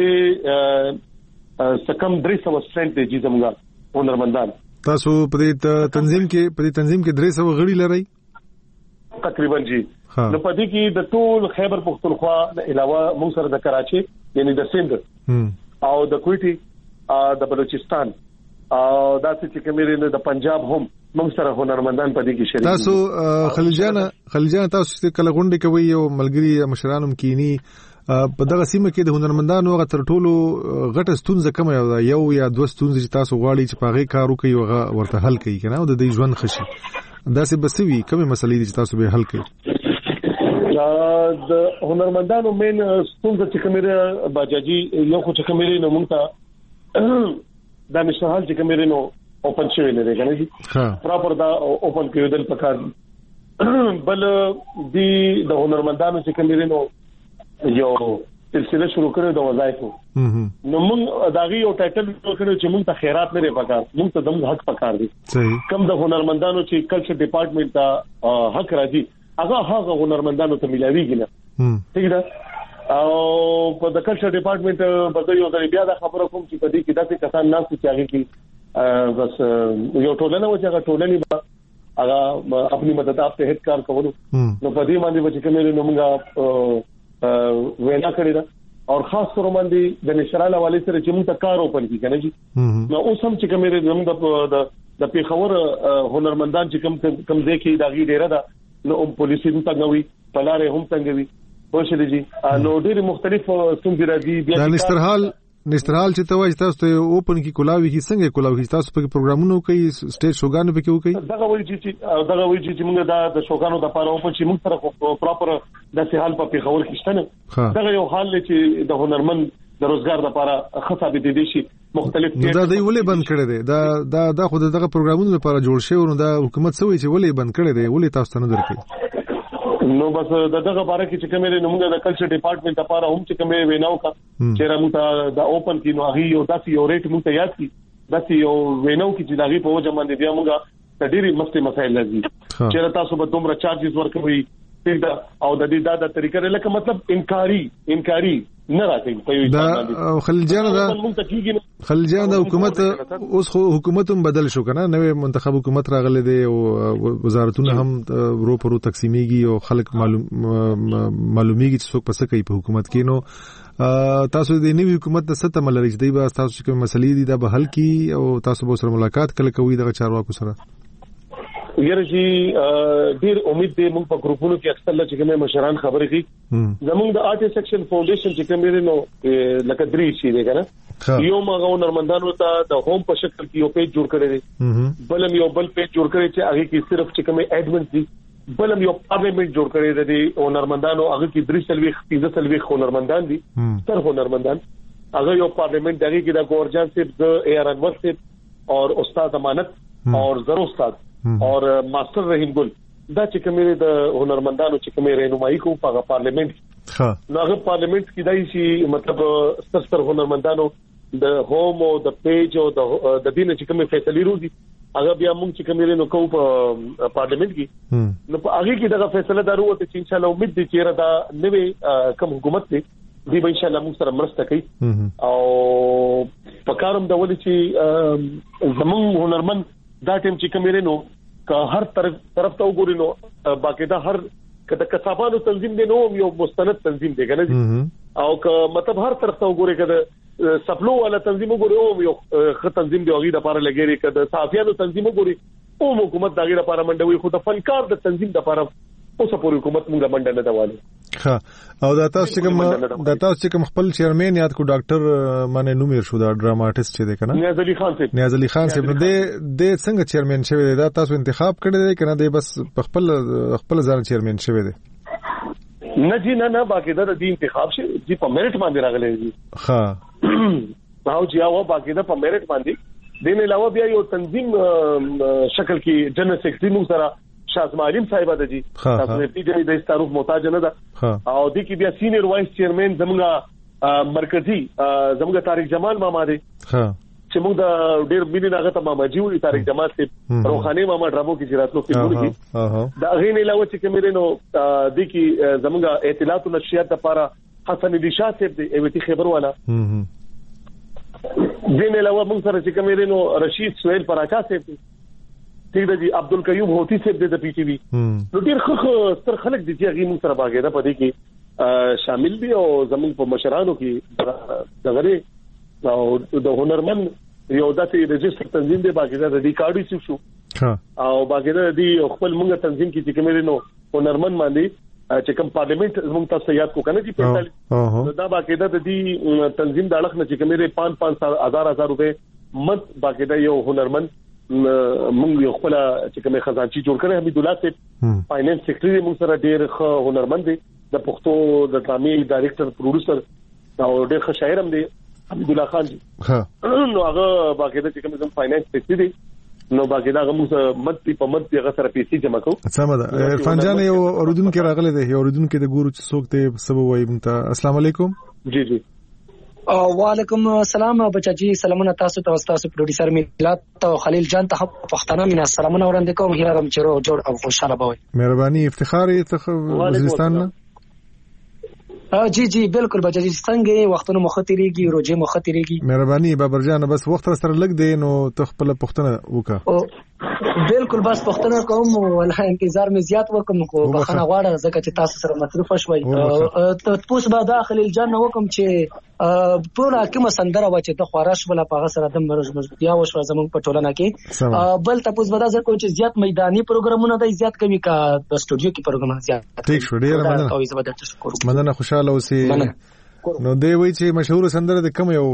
ته سکم درې سو سټرنث دی چې زموږ هنرمندان تاسو په دې تنظیم کې په دې تنظیم کې درې سو غړي لري تقریبا جی نو په دې کې د ټول خیبر پختونخوا علاوه موږ سره د کراچي یعنی د سند او د کوټي د بلوچستان او دا چې کومې د پنجاب هم موږ سره هنرمندان په دې کې شریک تاسو خلیجان خلیجان تاسو کله غونډه کوي او ملګری مشرانم کینی په دغه سیمه کې د هنرمندانو غ تر ټولو غټه ستونزه کومه یو یا دوه ستونزې چې تاسو غواړئ چې په هغه کار وکړي او ورته حل کړئ کنه او د دې ژوند خشي دا څه بسوي کومه مسلې دي چې تاسو به حل کړئ د هنرمندانو مین ستونزه چې کومه باجاجي یو خو چې کومه نو موږ ته دا مشهال چې کومې نو اوپن شوی نه دی کنه جی پراپر دا اوپن کېدل پکار بل دی د هنرمندانو چې کومې نو یو سلسله شروع کړو د وظایفو نو موږ دا غي یو ټایټل کړو چې موږ ته خیرات نه لري پکار موږ ته د حق پکار دي کم د هنرمندانو چې کلچر ډپارټمنټ ته حق راځي هغه هغه هنرمندانو ته ملایويږي نه ٹھیک ده او په د کلچر ډپارټمنټ په یو ځای بیا دا خبره کوم چې په دې کې داسې کسان ناس چې هغه کې بس یو ټولنه و چې هغه ټولنې به هغه خپل مدد اپ ته هیڅ کار کولو نو په دې باندې چې کومې نو موږ وینا کړی دا او خاص کر باندې د نشرال حواله سره چې موږ ته کار اوپن کی کنه جی نو اوس هم چې کومې زموږ د د پیښور هنرمندان چې کم کم ځای کې دا غي ډیره ده نو پولیسو ته غوي پلاره هم څنګه وي وشل جی نو ډېر مختلف څنګه راځي بیا د نسترحال نسترحال چې توای تاسو ته اوپن کی کولاوي کی څنګه کولاوي تاسو په پروګرامونو کوي سټیج شوګانو په کې وکي دغه وایي چې دغه وایي چې موږ دا د شوګانو د لپاره اوپن چې موږ سره پراپر د سهال په پیښور کې شته دغه یو حال چې د هنرمند د روزګار لپاره خصابې دي شي مختلف دا دی ولې بند کړی دی دا دا د خود دغه پروګرامونو لپاره جوړ شوی نو دا حکومت سوي چې ولې بند کړی دی ولې تاسو ته نه درکې نو بس دغه باره کې چې کومې نو موږ د کلچر ډپارټمنټ لپاره هم چې کومې ویناو کا چې موږ د اوپن کې نو هغه یو داسې یو ریټ موږ ته یاد کی داسې یو ویناو کې چې دغه په وجه باندې بیا موږ ډېری مستي مسایل لري چې تاسو به دومره چارجز ورکوي او د دې دا د طریقې لکه مطلب انکاری انکاری نه راځي په یو دا خلیل جان دا خلیل جان د حکومت اوس خو حکومت هم بدل شو کنه نوې منتخب حکومت راغله دي او وزارتونه هم رو پرو تقسیمیږي او خلک معلوم معلومیږي چې څوک پسې کوي په حکومت کې نو تاسو د نوې حکومت د ستم لري چې دی به تاسو کوم مسلې دي دا به حل کی او تاسو به سره ملاقات کله کوي د چارواکو سره یرجی ډیر امید دی موږ په ګروپونو کې اکثر چې کومه مشران خبرې کوي زموږ د آرټ سیکشن فاونډیشن چې کوم لري نو لکه درې شي دی کنه یو ماغه نرمندانو ته د هوم په شکل کې یو پیج جوړ کړی دی بلم یو بل پیج جوړ کړی چې هغه کې صرف چې کومه ایڈمن دي بلم یو پارلیمنت جوړ کړی دی او نرمندانو هغه کې درې سلوي پنځه سلوي خو نرمندان دي تر هو نرمندان هغه یو پارلیمنت دغه کې د ګورجان صاحب د اے آر انور صاحب او استاد امانت او زرو استاد اور ماستر رحیم ګل دا چې کومې د هنرمندانو چې کومې رهنمایي کوي په پارلیمنت ها نو هغه پارلیمنت کې دای شي مطلب ستر ستر هنرمندانو د هوم او د پیج او د دین چې کومې فیصله روزي هغه بیا موږ چې کومې نو کوو په پارلیمنت کې نو په هغه کې دا فیصله دارو چې ان شاء الله امید دي چې دا نوې کوم حکومت دی دی به ان شاء الله موږ سره مرسته کوي او په کارم د ولې چې زموږ هنرمند دا ټیم چې کومې نو که هر طرف طرف ته وګورئ نو باقاعده هر کله کسبانو تنظیم دی نو یو مستند تنظیم دی کنه او که مطلب هر طرف ته وګورئ کده سپلو ولا تنظیم وګورئ او یو خ تنظیم دی هغه د لپاره لګیږي کده صحافیانو تنظیم وګورئ او حکومت دغه لپاره منډوي خو د فنکار د تنظیم لپاره اوسه پورې حکومت موږ منډه نه دیواله ها او دا تاسو چې کوم دا تاسو چې کوم خپل چیرمن یاد کو ډاکټر مانه نومیر شو دا ډراما آرټیست چې دی کنه نیاز علي خان صاحب نیاز علي خان صاحب د د څنګه چیرمن شوی دی دا تاسو انتخاب کړی دی کنه دی بس خپل خپل ځان چیرمن شوی دی نه جی نه نه باقاعده د انتخاب شي جی په میرټ باندې راغلی دی ها او جی او باقاعده په میرټ باندې دین علاوه بیا یو تنظیم شکل کې جنرال سیکریټری مو سره شاه معلم صاحب د جی تاسو نه پیژنئ د تعارف محتاج نه ده او د کی بیا سینیئر وایس چیرمن زموږه مرکزی زموږه طارق جمال ماما دی چې موږ د ډیر ملي ناغه ماما جی وی طارق جمال صاحب روحاني ماما ډرامو کې جراتلو کې وګورئ دا غین علاوه چې کومې نو د کی زموږه اطلاعات او نشریات لپاره حسن علي شاه صاحب دی ایوتی خبر والا دین علاوه موږ سره چې کومې نو رشید سہیل پراچا صاحب دی ٹھیک ہے جی عبدالقیوم ہوتی سے د پی ٹی وی نو ډیر خخ ستر خلک دي چې غي موږ سره باغې ده پدې کې شامل دي او زموږ په مشرانو کې دغه او د هنرمن یو داسې رجستر تنظیم دی باغې ده د ریکارډي شو او باغې ده دی خپل موږ تنظیم کې چې کومې نو هنرمن باندې چې کوم پارلیمنت زموږ تاسو یاد کو کنه چې پېټل دا باغې ده د دې تنظیم د اړخ نه چې کومې پانچ پانچ هزار هزار روپے مت باغې ده یو هنرمن موږ یو خپل چې کومه خزانچی جوړ کړی حمید الله صاحب فاینانس سیکریټری موږ سره ډیر ښه هنرمند دی د پښتو د ډرامې ډایریکټر پروډوسر او ډیر ښه شاعر هم دی حمید الله خان جی نو هغه باقاعده چې کوم فاینانس سیکریټری دی نو باقاعده هغه موږ مد په مد هغه سره پیسې جمع کوو سم ده عرفان جان یو اوردونکو راغلی دی یو اوردونکو د ګورو چې څوک ته سبب وایي مونته السلام علیکم جی جی وعلیکم السلام بچاجي سلامونه تاسو ته تاسو پروډوسر میلاد او خلیل جان ته پښتانه مینا سلامونه وړاندې کوم هیله کوم چې رو جوړ او خوشاله بوي مهرباني افتخار ته وزیرستان نه جی جی بالکل بچاجي څنګه وختونو مختريږي روزه مختريږي مهرباني بابر جان بس وخت سره لګ دی نو ته خپل پښتنه وکا بالکل بس پښتنه کوم ولا انتظار می زیات وکم کو بخنه غواړه ځکه چې تاسو سره مصروف شوي ته پوس به داخلي الجنه وکم چې پوره کومه سندره و چې د خوراش ولا په غسر د مرز مزبیا و شو زمون په ټولنه کې بل تاسو به دا ځکه چې زیات میداني پروګرامونه د زیات کمی کا د استودیو کې پروګرامونه زیات ټیک شو ډیر مننه او زه به تاسو مننه خوشاله اوسئ نو دی وی چې مشهور سندره د کوم یو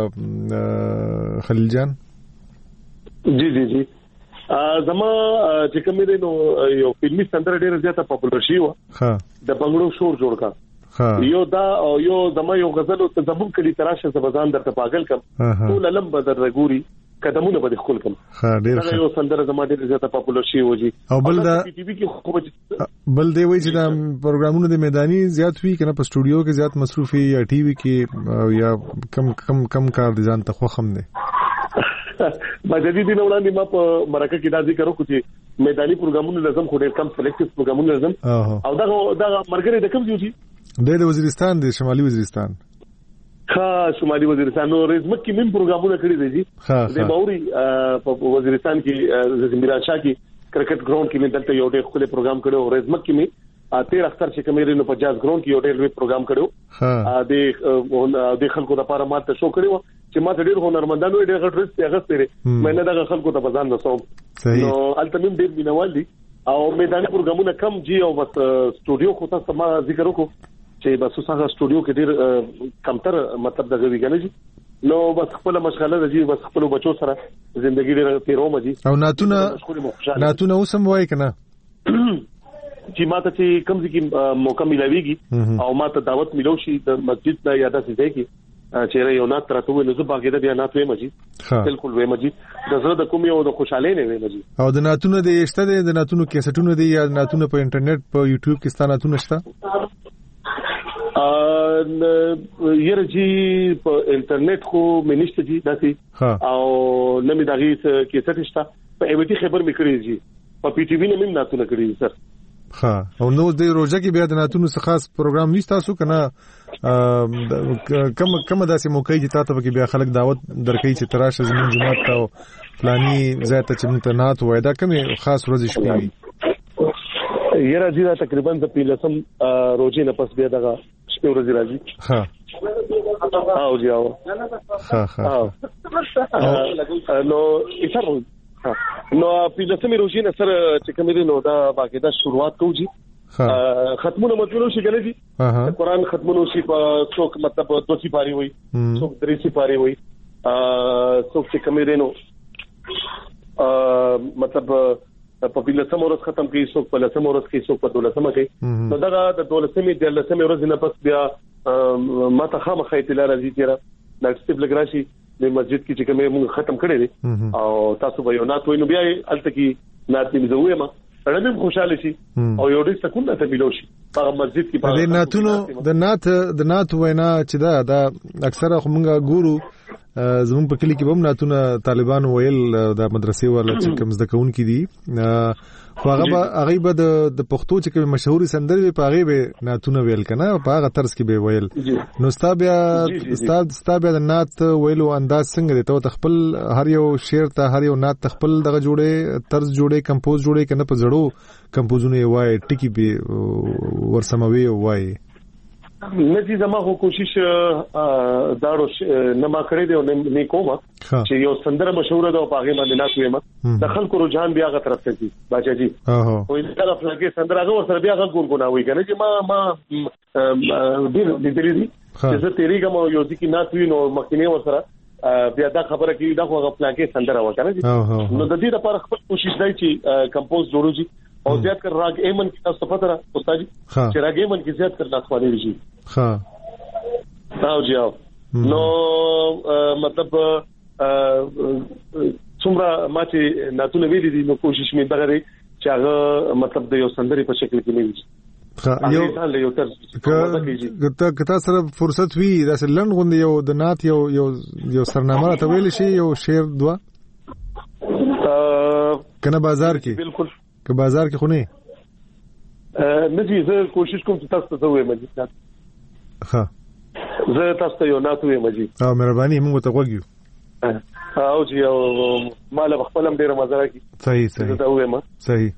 خلیل جان جی جی جی زما چې کوم دی نو یو فلمي سندره ډیره زیاته پاپولر شي و ها د بنگړو شور جوړ کا یو دا او یو زما یو غزل ته زبون کلی تراشه زبزان درته پاگل کم ټول علم بدر رګوري قدمونه به خپل کم ها ډیر دا یو سندره زما ډیره زیاته پاپولر شي و جی او بل دا ټي وي کې بل دی وی چې دا پروګرامونه د میداني زیات وی کنه په سټوډیو کې زیات مصروفي یا ټي وي کې یا کم کم کم کار دي ځان ته خو خم دي ما د دې نه وړاندې ما په مرکه کې دا ذکر وکړ چې میداني پروګرامونه لازم خو ډېر کم سلیکټیو پروګرامونه لازم او دا دا مرګري د کوم ځای د وزیرستان د شمالي وزیرستان خاص شمالي وزیرستان نو رزمک کې مم پروګرامونه کړی دي جی د باوري په وزیرستان کې زمیران شاه کې کرکټ ګراوند کې مې دلته یو ډېر خپل پروګرام کړو رزمک کې مې تیر اختر چې کومې نو په جاز ګراوند کې یو ډېر لوی پروګرام کړو ا د خلکو لپاره ماته شو کړو چې ما ډېر هنرمندانو ډېر غټ رس پیغست لري مې نه دغه خلکو ته بزان نسوم نو التمیم ډېر مینوال دي او میداني پروګرامونه کم جی او بس سټوډیو خو تاسو ما ذکر وکړو چې بس هغه سټوډیو کې ډېر کمتر مطلب دغه ویګنه جی نو بس خپل مشغله د جی بس خپل بچو سره ژوندۍ ډېر تیروم جی او ناتونه ناتونه اوسم وای کنه چې ماته چې کم ځکه موقع ملويږي او ماته دعوت ملو شي د مسجد نه یاده سي ځای کې چې یو نات راته وې نو زه باګه د بیا نات وې مجي بالکل وې مجي د زړه د کومي او د خوشاله نه وې مجي او د ناتونه د اشته د ناتونو کیسټونو دی یا ناتونه په انټرنیټ په یوټیوب کې ستانه ناتونه شته ا یره جی په انټرنیټ خو منشت جی داسي او نمې دغه کیسټ شته په ایوټي خبر میکړي جی په پی ټی وی نه مم ناتونه کړی سر ها او نو د روزه کې بیا د ناتونو څخه خاص پروګرام نشته تاسو کنه کم کم داسې موقع چې تاسو کې بیا خلک دعوت درکې چې تراشه زمون جماعت ته پلاني ځای ته چې مونږ نات وای دا کوم خاص ورځ شپې وي یره جی دا تقریبا د پیلسم روزي نه پس بیا دغه شپې ورځ راځي ها او جی او ها ها نو ایثر نو پیلسمې روزي نه سره چې کوم دي نو دا باقاعده شروعات کوو جی ختمونه مطلب شي کنه جی قرآن ختمونه شي په څوک مطلب دوه سی پاری وي څوک درې سی پاری وي څوک چې کوم دي نو مطلب په پیلسم ورځ ختم کوي څوک په لسم ورځ کې څوک په دولسم کوي نو دا د دولسمې د لسمې ورځ نه پس بیا ماته خامخې اطلاع راځي چې دا سټیپ لګراشي د مسجد کې چې کومه موږ ختم کړی دي او تاسو به یو نات وینو بیا الته کې نات دې زوې ما رنم خوشاله شي او یو ډېر سکون ته ملو شي په مسجد کې د ناتونو د نات د نات وینا چې دا دا اکثره موږ ګورو زمون په کلی کې هم ناتونه طالبان ویل د مدرسې ورل چې کوم زده کون کې دي خو هغه هغه به د پښتو چې کوم مشهوري سندرې په هغه به ناتونه ویل کنه په هغه طرز کې به ویل نو ستابیا ستابیا د نات ویلو انداز څنګه دی ته خپل هر یو شعر ته هر یو نات خپل دغه جوړې طرز جوړې کمپوز جوړې کنه په زړو کمپوزونه وای ټکی به ورسموي وای نجی زما خو کوشش داړو نه ما کړی دی نه کومه چې یو سندره مشهور ده او هغه باندې نات ویم د خلکو رجحان بیا غا طرف ته دي باچا جی او ان طرف لګي سندره هغه سره بیا غا ګور ګناوي کنه چې ما ما ډیر د دې دي چې زه تیری کوم یو ځکه نات وینو مخکینه ورسره بیا دا خبره کوي دا خو هغه پلاکه سندره وکړه نو د دې لپاره خپل کوشش دی چې کمپوز جوړو جی او زیات کر راګ ایمن کی تاسو پته را استاد جی چې راګ ایمن کی زیات کر ناسوالي شي ها او جی او نو مطلب څومره ما چې ناتونه ویلي دي نو کوشش مې دغه چې هغه مطلب د یو سندري په شکل کې نه وي یو یو ته کته سره فرصت وي دا سلن غوند یو د نات یو یو یو سرنامه ته ویل شي یو شعر دوا کنه بازار کې بالکل که بازار کې خو نه نه جی زه کوشش کوم چې تاسو ته وایم جی ها زه تاسو ته یو ناتو وایم جی او مهرباني موږ ته وګیو او جی او مال خپل هم ډیره مزه راکې صحیح صحیح دا وایم صحیح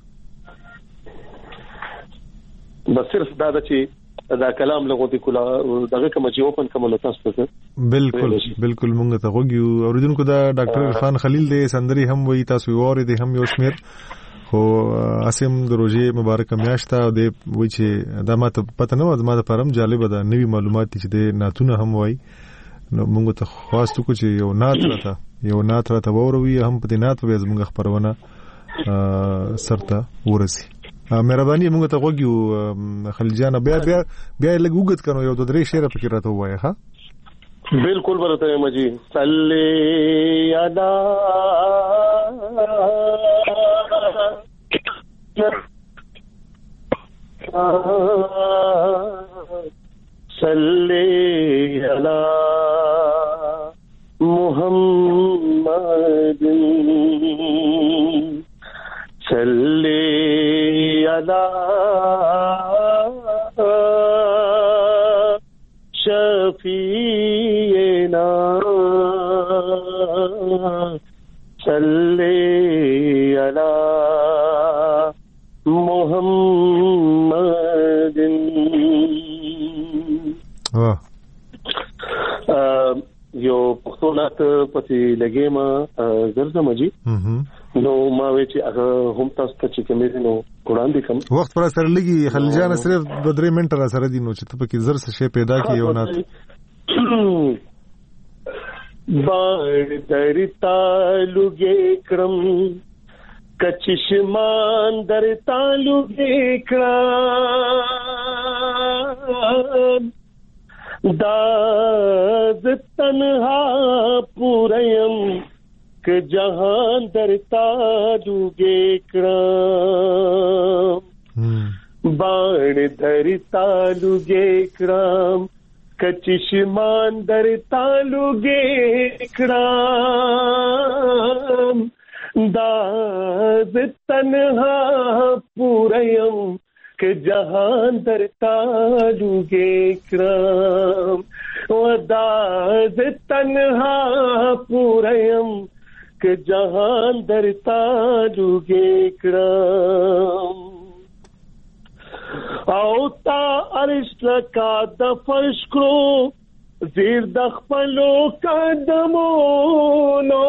بس صرف دا چې دا کلام لغوتی کولا دغه کوم چې اوپن کوم تاسو ته بالکل بالکل موږ ته وګیو اوریدونکو دا ډاکټر عرفان خلیل دی سندري هم وی تاسو وری دی هم یو شمیر خو اسیم د روزي مبارک میاشت او د وی چې دا ماته پته نه و ما د پرم جالب ده نوی معلومات چې د ناتونه هم وای نو موږ ته خواستو کو چې یو نات راته یو نات راته وروي هم په دې نات به زموږ خبرونه سرته ورسي مهرباني موږ ته وګیو خلجان بیا بیا بیا لګوګت کنو یو د درې شعر پکې راته وای ها بالکل ورته مجي صلی علی صلی علی محمد صلی علی شفیع صلی علی محمد. یو پښتو نعت پسې لګې ما زرزم جی نو ما وی چې هغه هم تاسو ته چې کومې نو وړاندې کوم. وخت پر سره لګي خلیل جان صرف دوه درې منټه را سره دي نو چې ته پکې زر څه شی پیدا کړې یو نعت. باړ درتا لګې کرم کچشمان درتا لګې کرم دا ز تنها پوریم که جهان درتا لګې کرم. باړ درتا لګې کرم کچشمان درتا لګې کرم دا ز تنها پوریم که جهان درتا لګې کرم و دا ز تنها پوریم که جهان درتا لګې کرم. او تا عرش لکا د فرش کرو زیر د خپلو قدمونو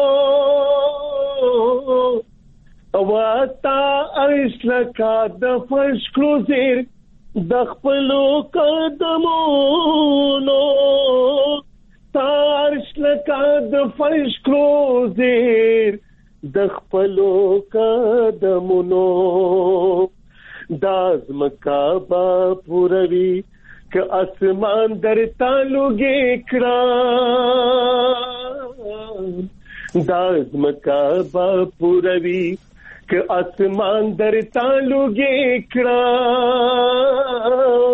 او تا عرش لکا د فرش کرو زیر د خپلو قدمونو تا عرش لکا د فرش کرو زیر د خپلو قدمونو داز مکابا پوروی که اسمان درتا لګې کرم. داز مکابا پوروی که اسمان درتا لګې کرم.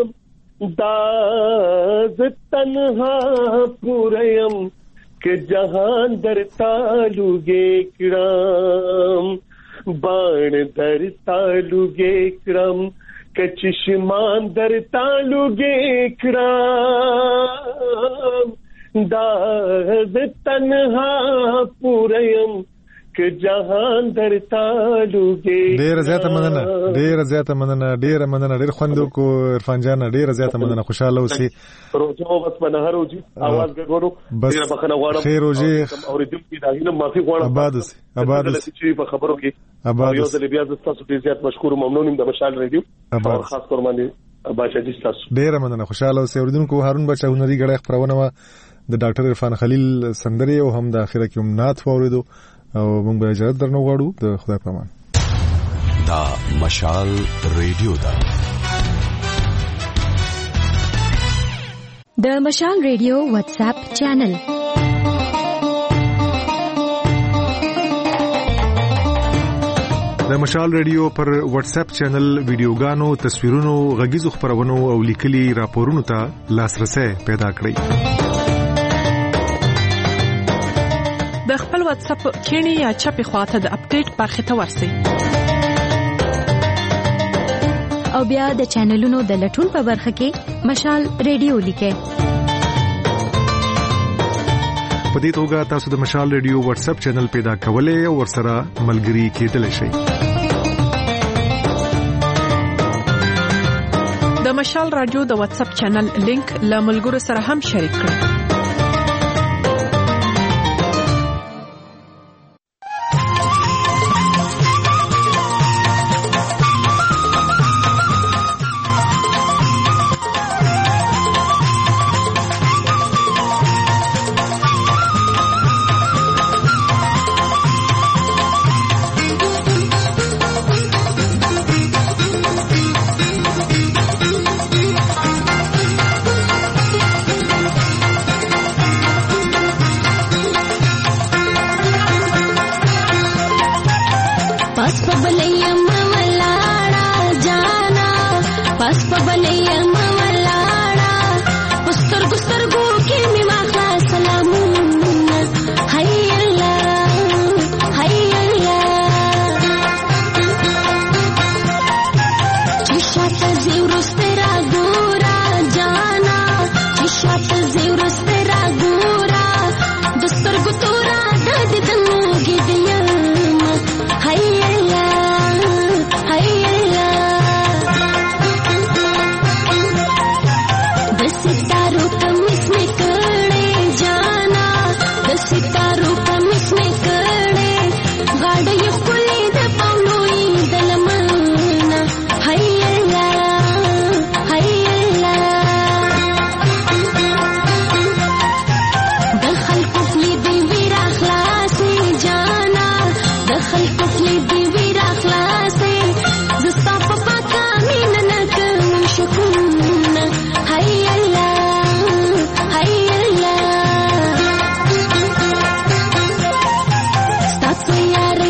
داز تنها پوریم که جهان درتا لګې کرم. باڼ درتا لګې کرم کچشمان درتا لګې کرم. دا ز تنها پوریم که جهان درتا لګې. ډېر زیاته مننه ډېر زیاته مننه ډېر مننه ډېر خوند کو عرفان جان ډېر زیاته مننه. خوشاله اوسئ. روزو بس بنهر روزي आवाज ګورو ډېر بخنه غواړم. خیر روزي اوریدم کې داینه معافي غواړم. آباد اوسئ آباد اوسئ چې په خبرو کې آباد یو ځل بیا تاسو ډېر زیات مشکور ممنون یم د مشال ریډیو او خاص کور باندې بادشاہ جی تاسو ډېر مننه. خوشاله اوسئ. اوریدونکو هارون بچا هنري غړې خبرونه و د ډاکټر عرفان خلیل سندري او هم د اخره کې هم نعت واوریدو او موږ به اجازه درنو غواړو. د خدای په امان. دا مشال ریډیو دا د مشال ریډیو واتس اپ چینل د مشال ریډیو پر واتس اپ چینل ویډیوګانو تصویرونو غږیزو خبرونو او لیکلي راپورونو ته لاسرسي پیدا کړئ. د خپل واتس اپ کینی یا چپی خواته د اپډیټ برخه ته ورسئ او بیا د چینلونو د لټون په برخه کې مشال ریډیو لیکئ. په دې توګه تاسو د مشال ریډیو واتس اپ چینل پیدا کولای او ورسره ملګري کېدلی شئ. د مشال رادیو د واتس اپ چینل لینک له ملګرو سره هم شریک کړئ. Destara gura, dasar gutara, dadi damu gidya.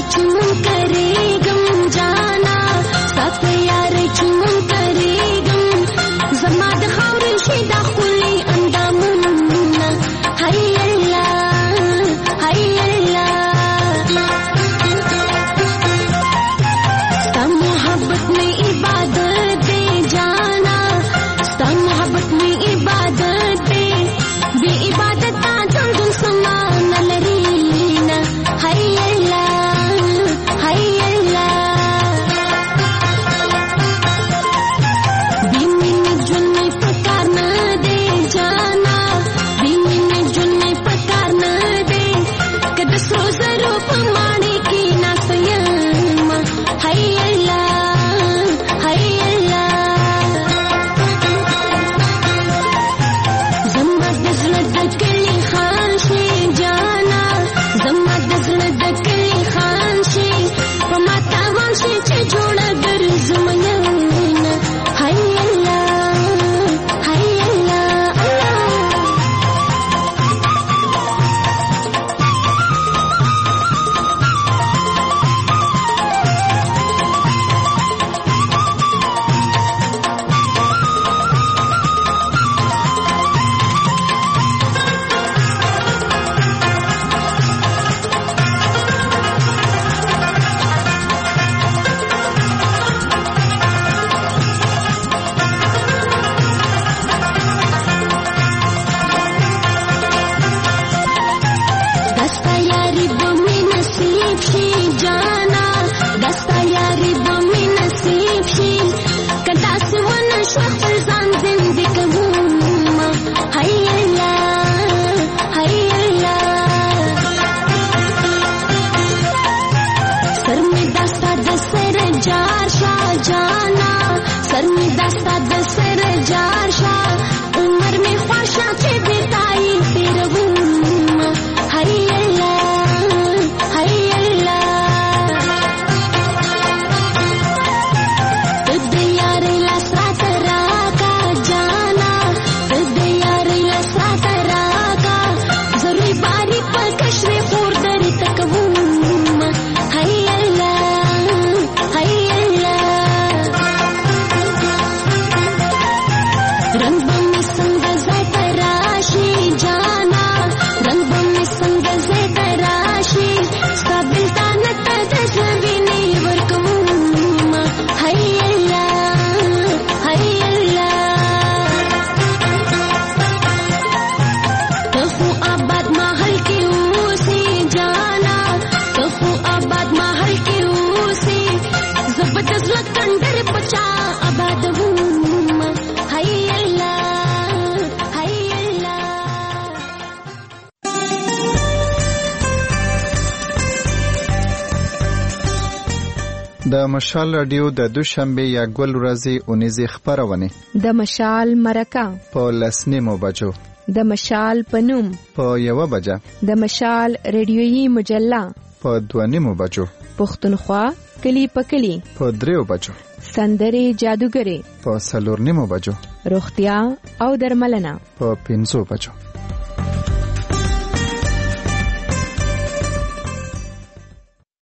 د مشال رادیو د دوشنبه یا ګل ورځې اونیزه خبرونه د مشال مرکه په لسنیمو بجو د مشال پنوم په یو بجه د مشال رادیويي مجله په دوانیمو بجو پښتونخوا کلی په کلی په دریو بجو سندري جادوګری په سلورنیمو بجو روغتیا او درملنه په پنځو بجو